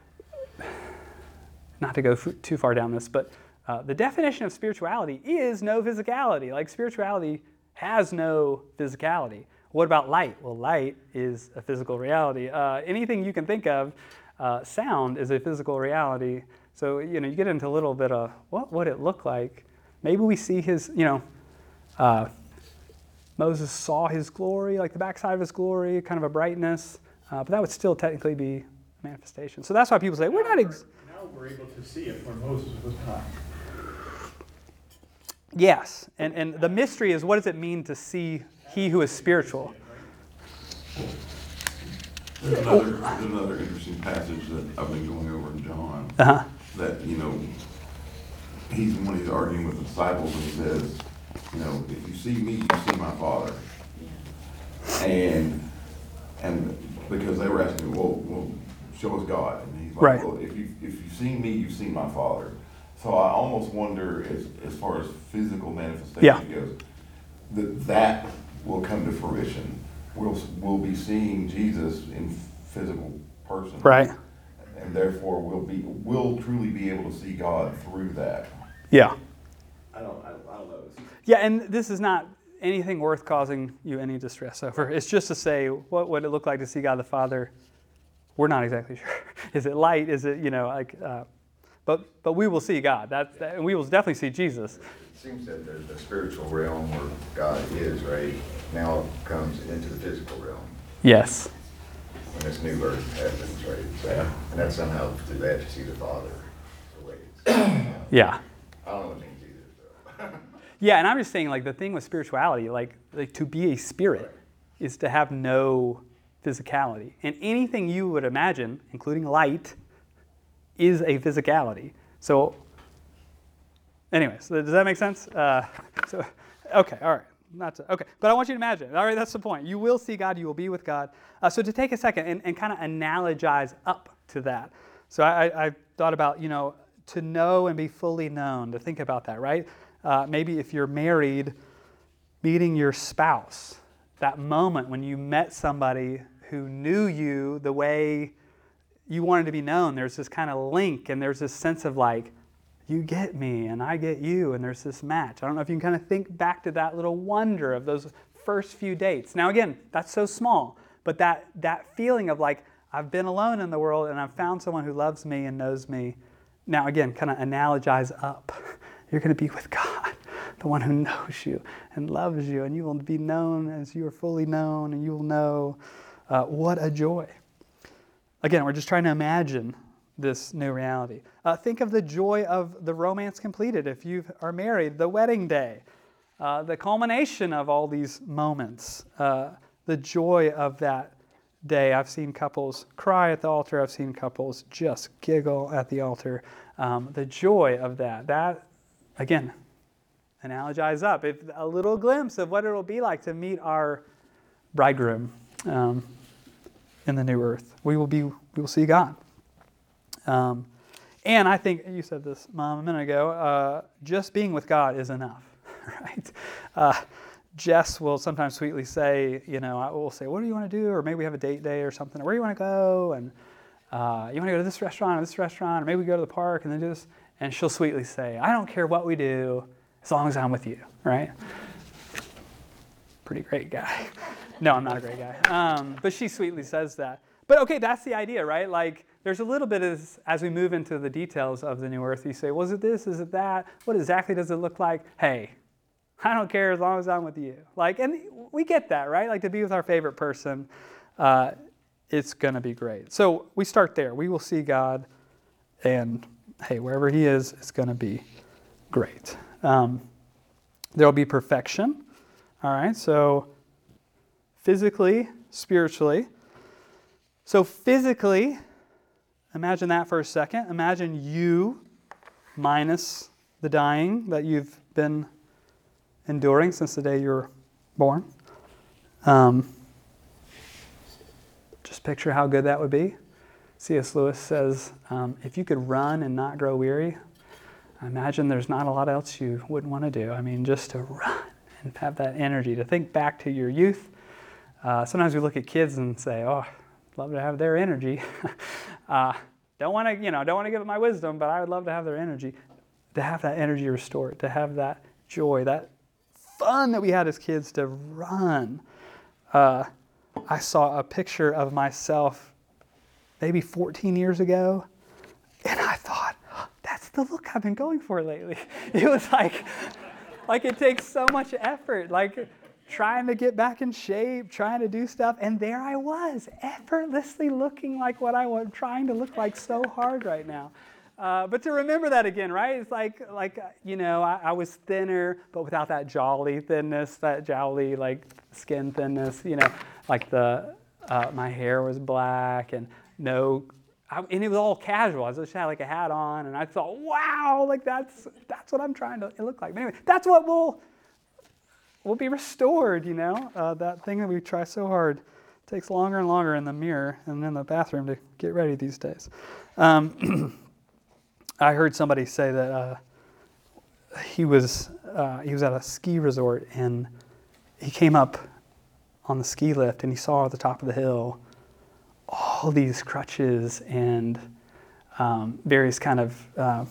not to go f- too far down this, but uh, the definition of spirituality is no physicality. Like spirituality has no physicality. What about light? Well, light is a physical reality. Uh, anything you can think of, uh, sound is a physical reality. So, you know, you get into a little bit of what would it look like? Maybe we see his, you know, uh, Moses saw his glory, like the backside of his glory, kind of a brightness, uh, but that would still technically be a manifestation. So that's why people say, we're not... Ex- now we're able to see it where Moses was not. Yes, and, and the mystery is, what does it mean to see he who is spiritual? There's another, there's another interesting passage that I've been going over in John. Uh-huh. That, you know, he's when he's arguing with the disciples and he says, you know, if you see me, you see my Father. And and because they were asking, well, well show us God. And he's like, right. well, if you if you've seen me, you've seen my Father. So I almost wonder, as as far as physical manifestation yeah. goes, that that will come to fruition. We'll we'll be seeing Jesus in physical person. Right. And therefore we'll be we'll truly be able to see God through that. Yeah. I don't, I don't, I don't know. Yeah, and this is not anything worth causing you any distress over. It's just to say, what would it look like to see God the Father? We're not exactly sure. Is it light? Is it, you know, like, uh, but but we will see God. That, that and we will definitely see Jesus. It seems that the, the spiritual realm where God is, right, now comes into the physical realm. Yes. When this new earth happens, right? So, Yeah. And that's somehow through that you see the Father. The way it's, Yeah. I don't know what it means either, so. Yeah, and I'm just saying, like, the thing with spirituality, like, like to be a spirit Right. is to have no physicality. And anything you would imagine, including light, is a physicality. So anyways, does that make sense? Uh, so, okay, all right. Not to, okay, but I want you to imagine. All right, that's the point. You will see God. You will be with God. Uh, so to take a second and, and kind of analogize up to that. So I, I, I thought about, you know, to know and be fully known, to think about that, right? Uh, maybe if you're married, meeting your spouse, that moment when you met somebody who knew you the way you wanted to be known, there's this kind of link and there's this sense of like, you get me and I get you and there's this match. I don't know if you can kind of think back to that little wonder of those first few dates. Now again, that's so small, but that, that feeling of like, I've been alone in the world and I've found someone who loves me and knows me. Now again, kind of analogize up. You're going to be with God, the one who knows you and loves you, and you will be known as you are fully known, and you will know uh, what a joy. Again, we're just trying to imagine this new reality. Uh, think of the joy of the romance completed. If you are married, the wedding day, uh, the culmination of all these moments, uh, the joy of that day. I've seen couples cry at the altar. I've seen couples just giggle at the altar. Um, the joy of that, that, again, analogize up. If a little glimpse of what it will be like to meet our bridegroom um, in the new earth. We will be, we will see God. Um, and I think, you said this, Mom, a minute ago, uh, just being with God is enough, right? Uh, Jess will sometimes sweetly say, you know, I will say, what do you want to do? Or maybe we have a date day or something. Or where do you want to go? And uh, you want to go to this restaurant or this restaurant? Or maybe we go to the park and then do this. And she'll sweetly say, I don't care what we do as long as I'm with you, right? Pretty great guy. No, I'm not a great guy. Um, but she sweetly says that. But okay, that's the idea, right? Like, there's a little bit of this, as we move into the details of the new earth, you say, well, is it this? Is it that? What exactly does it look like? Hey, I don't care as long as I'm with you. Like, and we get that, right? Like, to be with our favorite person, uh, it's going to be great. So we start there. We will see God, and hey, wherever he is, it's going to be great. Um, there will be perfection. All right, so physically, spiritually. So physically, imagine that for a second. Imagine you minus the dying that you've been enduring since the day you were born. Um, just picture how good that would be. C S Lewis says, um, if you could run and not grow weary, I imagine there's not a lot else you wouldn't want to do. I mean, just to run and have that energy, to think back to your youth. Uh, sometimes we look at kids and say, oh, I'd love to have their energy. uh, don't want to, you know, don't want to give up my wisdom, but I would love to have their energy. To have that energy restored, to have that joy, that fun that we had as kids to run. Uh, I saw a picture of myself maybe fourteen years ago, and I thought, oh, that's the look I've been going for lately. It was like, like it takes so much effort, like trying to get back in shape, trying to do stuff, and there I was, effortlessly looking like what I was trying to look like so hard right now. Uh, but to remember that again, right? It's like, like you know, I, I was thinner, but without that jolly thinness, that jowly, like, skin thinness, you know, like the, uh, my hair was black and no, I, and it was all casual. I just had like a hat on, and I thought, wow, like that's, that's what I'm trying to look like. But anyway, that's what will, will be restored, you know, uh, that thing that we try so hard. It takes longer and longer in the mirror and in the bathroom to get ready these days. Um, I heard somebody say that uh, he was uh, he was at a ski resort, and he came up on the ski lift and he saw at the top of the hill all these crutches and um, various kind of uh,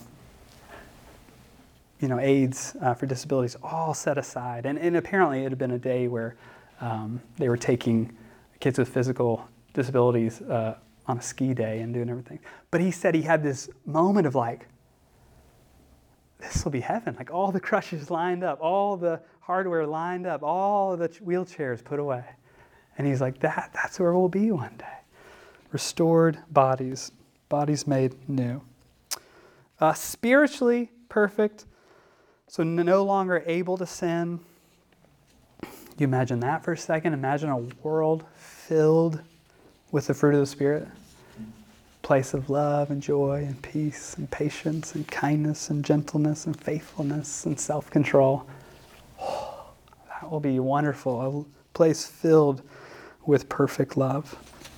you know aids uh, for disabilities all set aside. And, and apparently it had been a day where um, they were taking kids with physical disabilities uh, on a ski day and doing everything. But he said he had this moment of like, this will be heaven. Like all the crutches lined up, all the hardware lined up, all the wheelchairs put away. And he's like, that, that's where we'll be one day. Restored bodies, bodies made new. Uh, spiritually perfect, so no longer able to sin. You imagine that for a second. Imagine a world filled with the fruit of the Spirit. place of love and joy and peace and patience and kindness and gentleness and faithfulness and self-control. Oh, that will be wonderful, a place filled with perfect love.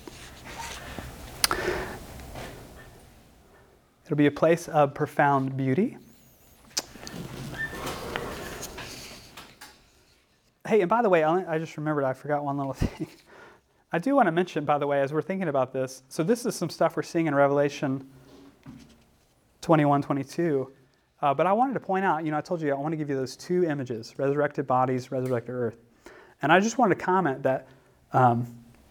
It'll be a place of profound beauty. Hey, and by the way, I just remembered, I forgot one little thing. I do want to mention, by the way, as we're thinking about this, so this is some stuff we're seeing in Revelation twenty-one, twenty-two. Uh, but I wanted to point out, you know, I told you I want to give you those two images, resurrected bodies, resurrected earth. And I just wanted to comment that um,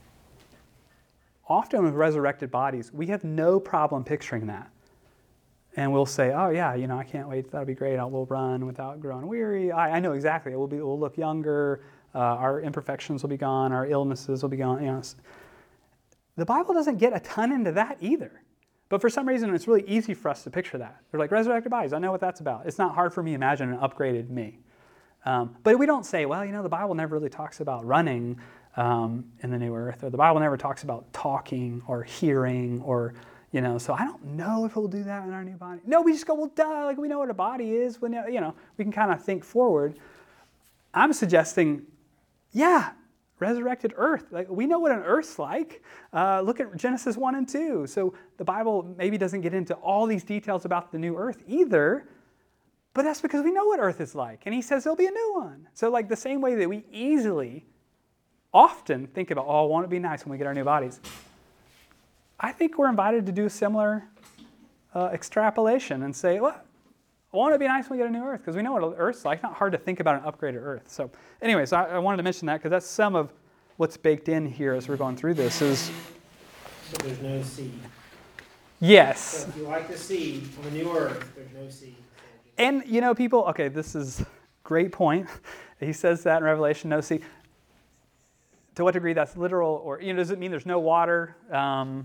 often with resurrected bodies, we have no problem picturing that. And we'll say, oh yeah, you know, I can't wait, that'll be great, I will run without growing weary. I, I know exactly, it will be, we'll look younger, uh, our imperfections will be gone, our illnesses will be gone. You know, the Bible doesn't get a ton into that either. But for some reason, it's really easy for us to picture that. They're like, resurrected bodies, I know what that's about. It's not hard for me to imagine an upgraded me. Um, but we don't say, well, you know, the Bible never really talks about running um, in the new earth, or the Bible never talks about talking or hearing or, you know, so I don't know if we'll do that in our new body. No, we just go, well, duh, like we know what a body is. We know, you know, we can kind of think forward. I'm suggesting, yeah, resurrected earth. Like, we know what an earth's like. Uh, look at Genesis one and two. So the Bible maybe doesn't get into all these details about the new earth either, but that's because we know what earth is like. And he says there'll be a new one. So like the same way that we easily, often think about, oh, won't it be nice when we get our new bodies? I think we're invited to do a similar uh, extrapolation and say, well, won't it be nice when we get a new earth? Because we know what earth's like. It's not hard to think about an upgraded earth. So anyways, I, I wanted to mention that because that's some of what's baked in here as we're going through this is... But there's no seed. Yes. So if you like the seed on the new earth, there's no seed. And, you know, people, okay, this is a great point. He says that in Revelation, no seed. To what degree that's literal, or, you know, does it mean there's no water? Um,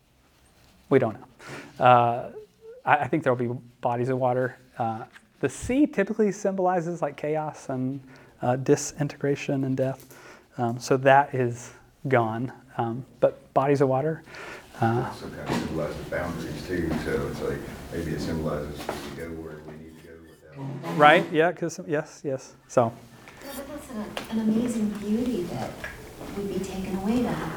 we don't know. Uh, I, I think there will be bodies of water. Uh, the sea typically symbolizes like chaos and uh, disintegration and death. Um, so that is gone. Um, but bodies of water. Uh, It also kind of symbolizes boundaries too, so it's like, maybe it symbolizes we go where we need to go without. right, yeah, because, yes, yes. So. Yeah, but that's an, an amazing beauty that would be taken away then.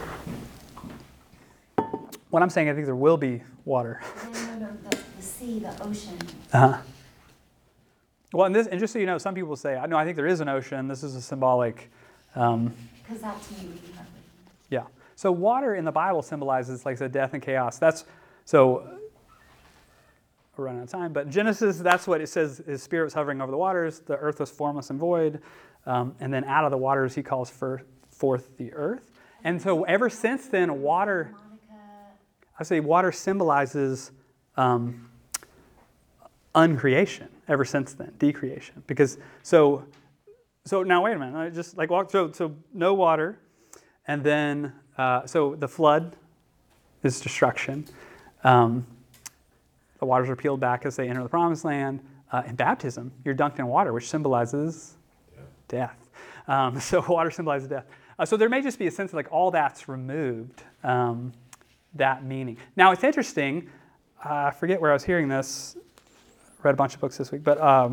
What I'm saying, I think there will be water. No, no, no, the, the sea, the ocean. Uh-huh. Well, and, this, and just so you know, some people say, no, I think there is an ocean. This is a symbolic. Um, Because that's me reading that. yeah. So water in the Bible symbolizes, like I said, death and chaos. That's, so, we're running out of time, but Genesis, that's what it says, his spirit was hovering over the waters, the earth was formless and void, um, and then out of the waters he calls for, forth the earth. And so ever since then, water, I say water symbolizes um, uncreation ever since then, decreation. Because, so, so now wait a minute, I just like walk, so, so no water, and then, uh, so the flood is destruction. Um, the waters are peeled back as they enter the promised land. Uh, in baptism, you're dunked in water, which symbolizes yeah. death. Um, so water symbolizes death. Uh, so there may just be a sense of like all that's removed, um, that meaning. Now it's interesting, uh, I forget where I was hearing this, read a bunch of books this week, but um,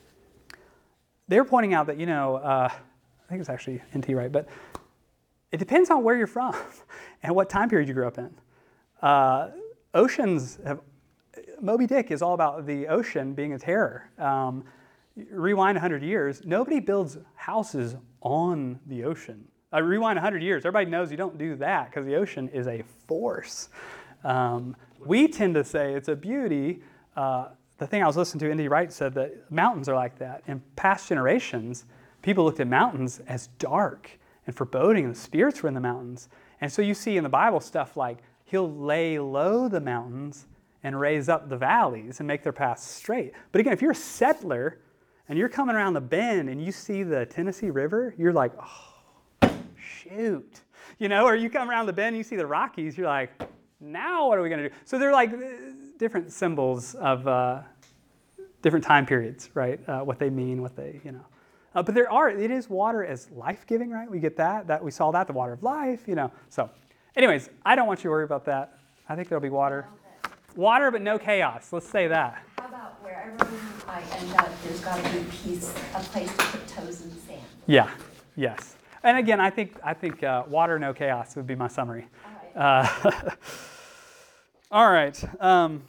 they were pointing out that, you know, uh, I think it's actually N T Wright, but it depends on where you're from and what time period you grew up in. Uh, oceans have, Moby Dick is all about the ocean being a terror. Um, rewind one hundred years, nobody builds houses on the ocean. Uh, rewind one hundred years, everybody knows you don't do that because the ocean is a force. Um, we tend to say it's a beauty. Uh, the thing I was listening to, N T Wright said that mountains are like that. In past generations, people looked at mountains as dark and foreboding, and the spirits were in the mountains. And so you see in the Bible stuff like, he'll lay low the mountains and raise up the valleys and make their paths straight. But again, if you're a settler and you're coming around the bend and you see the Tennessee River, you're like, oh, shoot. You know, or you come around the bend and you see the Rockies, you're like, now what are we going to do? So they're like different symbols of uh, different time periods, right? Uh, what they mean, what they, you know. Uh, but there are, it is water as life-giving, right? We get that, that we saw that, the water of life, you know. So anyways, I don't want you to worry about that. I think there'll be water. Water, but no chaos. Let's say that. How about wherever I end up, there's got to be a piece, a place to put toes in the sand? Yeah. Yes. And again, I think I think uh, water, no chaos would be my summary. All right. Uh, all right. Um,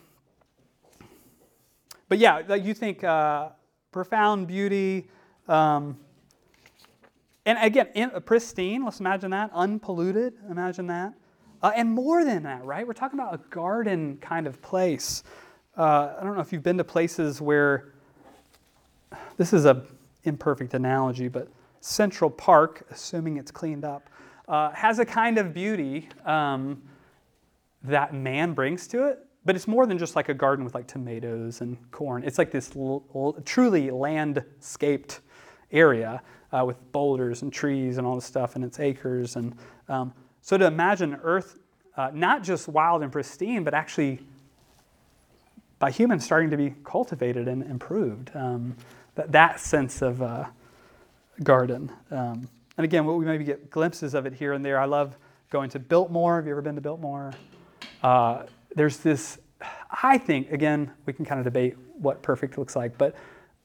but yeah, like you think uh, profound beauty, um, and again, in, pristine. Let's imagine that, unpolluted. Imagine that. Uh, and more than that, right? We're talking about a garden kind of place. Uh, I don't know if you've been to places where, this is a imperfect analogy, but Central Park, assuming it's cleaned up, uh, has a kind of beauty um, that man brings to it. But it's more than just like a garden with like tomatoes and corn. It's like this l- l- truly landscaped area uh, with boulders and trees and all this stuff, and it's acres. And um, So to imagine Earth uh, not just wild and pristine, but actually by humans starting to be cultivated and improved. Um, that, that sense of uh, garden. Um, and again, we maybe get glimpses of it here and there. I love going to Biltmore. Have you ever been to Biltmore? Uh, there's this, I think, again, we can kind of debate what perfect looks like, but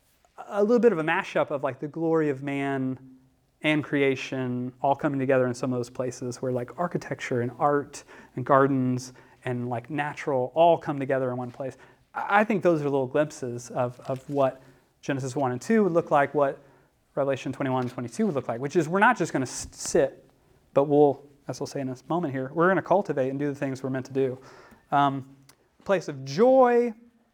a little bit of a mashup of like the glory of man and creation all coming together in some of those places where like architecture and art and gardens and like natural all come together in one place. I think those are little glimpses of, of what Genesis one and two would look like, what Revelation twenty-one and twenty-two would look like, which is we're not just going to sit, but we'll, as we'll say in this moment here, we're going to cultivate and do the things we're meant to do. Um, place of joy,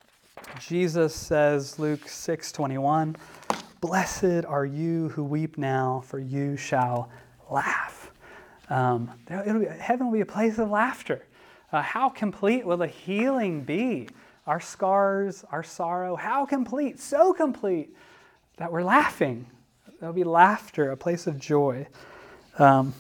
Jesus says, Luke six twenty-one, blessed are you who weep now, for you shall laugh. Um, it'll be, heaven will be a place of laughter. Uh, how complete will the healing be? Our scars, our sorrow, how complete, so complete that we're laughing. There'll be laughter, a place of joy. Um,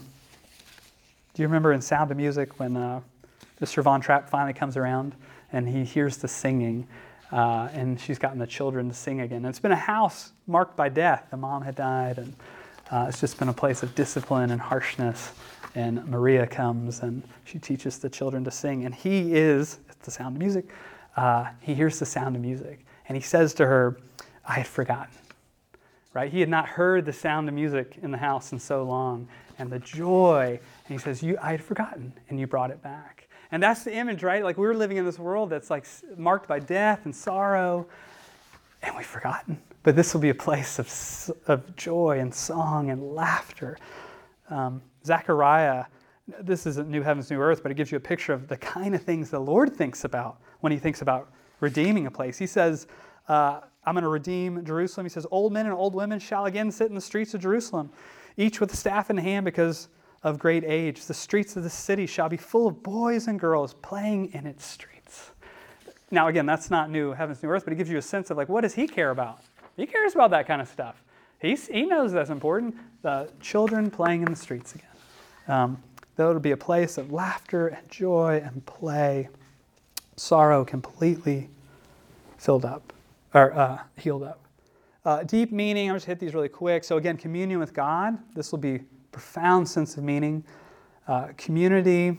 do you remember in Sound of Music when uh, Mister Von Trapp finally comes around and he hears the singing uh, and she's gotten the children to sing again? And it's been a house marked by death. The mom had died and uh, it's just been a place of discipline and harshness. And Maria comes and she teaches the children to sing. And he is, it's the Sound of Music, uh, he hears the sound of music. And he says to her, I had forgotten. Right? He had not heard the sound of music in the house in so long. And the joy, and he says, "You, I had forgotten, and you brought it back." And that's the image, right? Like we're living in this world that's like marked by death and sorrow, and we've forgotten. But this will be a place of, of joy and song and laughter. Um, Zechariah, this isn't New Heavens, New Earth, but it gives you a picture of the kind of things the Lord thinks about when he thinks about redeeming a place. He says, uh, I'm going to redeem Jerusalem. He says, old men and old women shall again sit in the streets of Jerusalem, each with a staff in hand because of great age. The streets of the city shall be full of boys and girls playing in its streets. Now, again, that's not New Heavens, New Earth, but it gives you a sense of like, what does he care about? He cares about that kind of stuff. He's, he knows that's important. The children playing in the streets again. Um, though it'll be a place of laughter and joy and play, sorrow completely filled up, or uh, healed up. Uh, deep meaning, I'm just hit these really quick. So again, communion with God. This will be profound sense of meaning. Uh, community.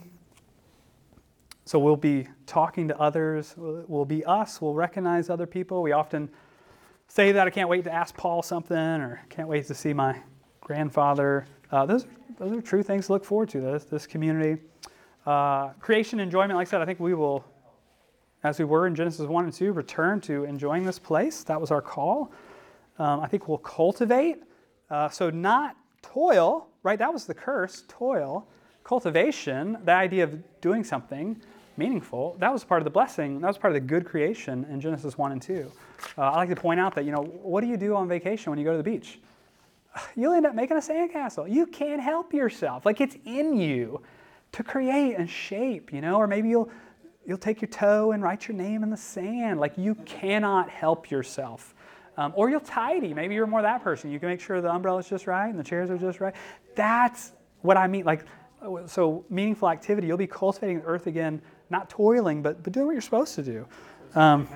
So we'll be talking to others. We'll, we'll be us. We'll recognize other people. We often say that I can't wait to ask Paul something, or can't wait to see my grandfather. Uh, those, those are true things to look forward to, this, this community. Uh, creation enjoyment, like I said, I think we will, as we were in Genesis one and two, return to enjoying this place. That was our call. Um, I think we'll cultivate. Uh, so not toil, right? That was the curse, toil. Cultivation, the idea of doing something meaningful, that was part of the blessing. That was part of the good creation in Genesis one and two. Uh, I like to point out that, you know, what do you do on vacation when you go to the beach? You'll end up making a sandcastle. You can't help yourself. Like it's in you to create and shape, you know, or maybe you'll you'll take your toe and write your name in the sand. Like you cannot help yourself. Um, or you'll tidy. Maybe you're more that person. You can make sure the umbrella's just right and the chairs are just right. That's what I mean. Like, so meaningful activity. You'll be cultivating the earth again, not toiling, but but doing what you're supposed to do. Um,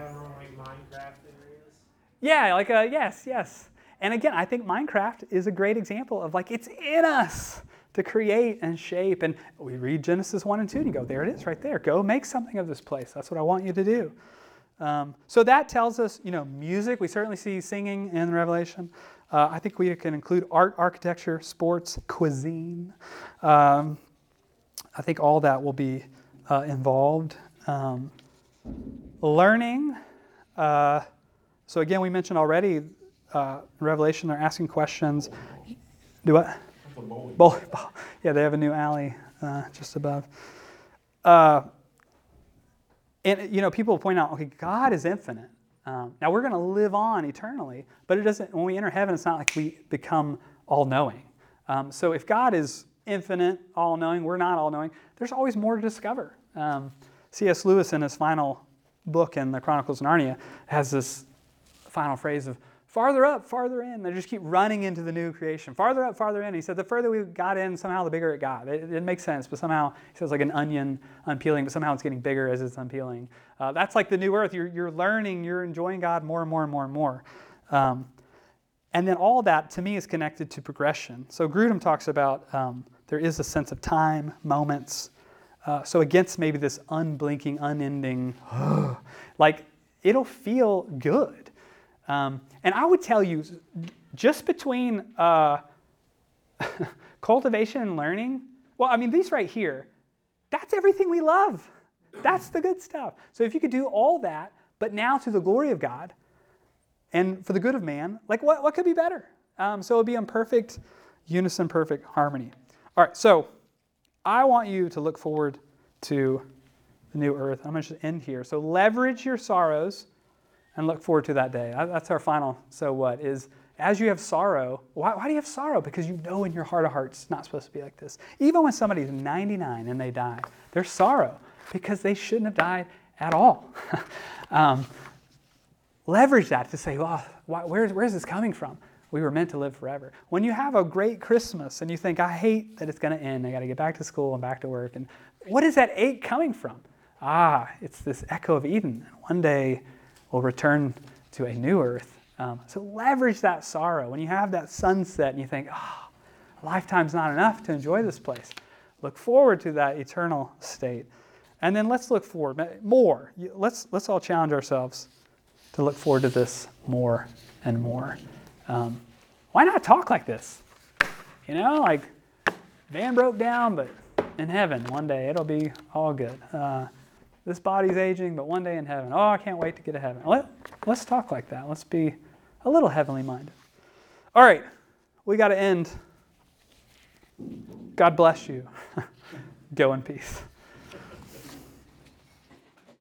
yeah, like a, yes, yes. And again, I think Minecraft is a great example of like, it's in us. to create and shape. And we read Genesis one and two and you go, there it is right there. Go make something of this place. That's what I want you to do. Um, so that tells us, you know, music. We certainly see singing in Revelation. Uh, I think we can include art, architecture, sports, cuisine. Um, I think all that will be uh, involved. Um, learning. Uh, so again, we mentioned already uh, in Revelation, they're asking questions. Do what? Bowling ball. Yeah, they have a new alley uh, just above. Uh, and, you know, people point out, okay, God is infinite. Um, now, we're going to live on eternally, but it doesn't. When we enter heaven, it's not like we become all-knowing. Um, so if God is infinite, all-knowing, we're not all-knowing, there's always more to discover. Um, C S Lewis, in his final book in the Chronicles of Narnia, has this final phrase of, farther up, farther in. They just keep running into the new creation. Farther up, farther in. He said the further we got in, somehow the bigger it got. It, it makes sense, but somehow, he says like an onion unpeeling, but somehow it's getting bigger as it's unpeeling. Uh, that's like the new earth. You're, you're learning, you're enjoying God more and more and more and more. Um, and then all that, to me, is connected to progression. So Grudem talks about um, there is a sense of time, moments. Uh, so against maybe this unblinking, unending, like it'll feel good. Um, and I would tell you, just between uh, cultivation and learning, well, I mean, these right here, that's everything we love. That's the good stuff. So if you could do all that, but now to the glory of God and for the good of man, like what, what could be better? Um, so it would be in perfect unison, perfect harmony. All right, so I want you to look forward to the new earth. I'm going to just end here. So leverage your sorrows and look forward to that day. That's our final so what, is as you have sorrow, why, why do you have sorrow? Because you know in your heart of hearts it's not supposed to be like this. Even when somebody's ninety-nine and they die, there's sorrow because they shouldn't have died at all. um, leverage that to say, well, why, where's, where's this coming from? We were meant to live forever. When you have a great Christmas and you think, I hate that it's going to end, I got to get back to school and back to work, and what is that ache coming from? Ah, it's this echo of Eden. One day we'll return to a new earth. Um, so leverage that sorrow. When you have that sunset and you think, oh, a lifetime's not enough to enjoy this place, look forward to that eternal state. And then let's look forward more. Let's, let's all challenge ourselves to look forward to this more and more. Um, why not talk like this? You know, like van broke down, but in heaven one day it'll be all good. Uh, this body's aging, but one day in heaven, oh, I can't wait to get to heaven. Let, let's talk like that. Let's be a little heavenly minded. All right, we got to end. God bless you. Go in peace.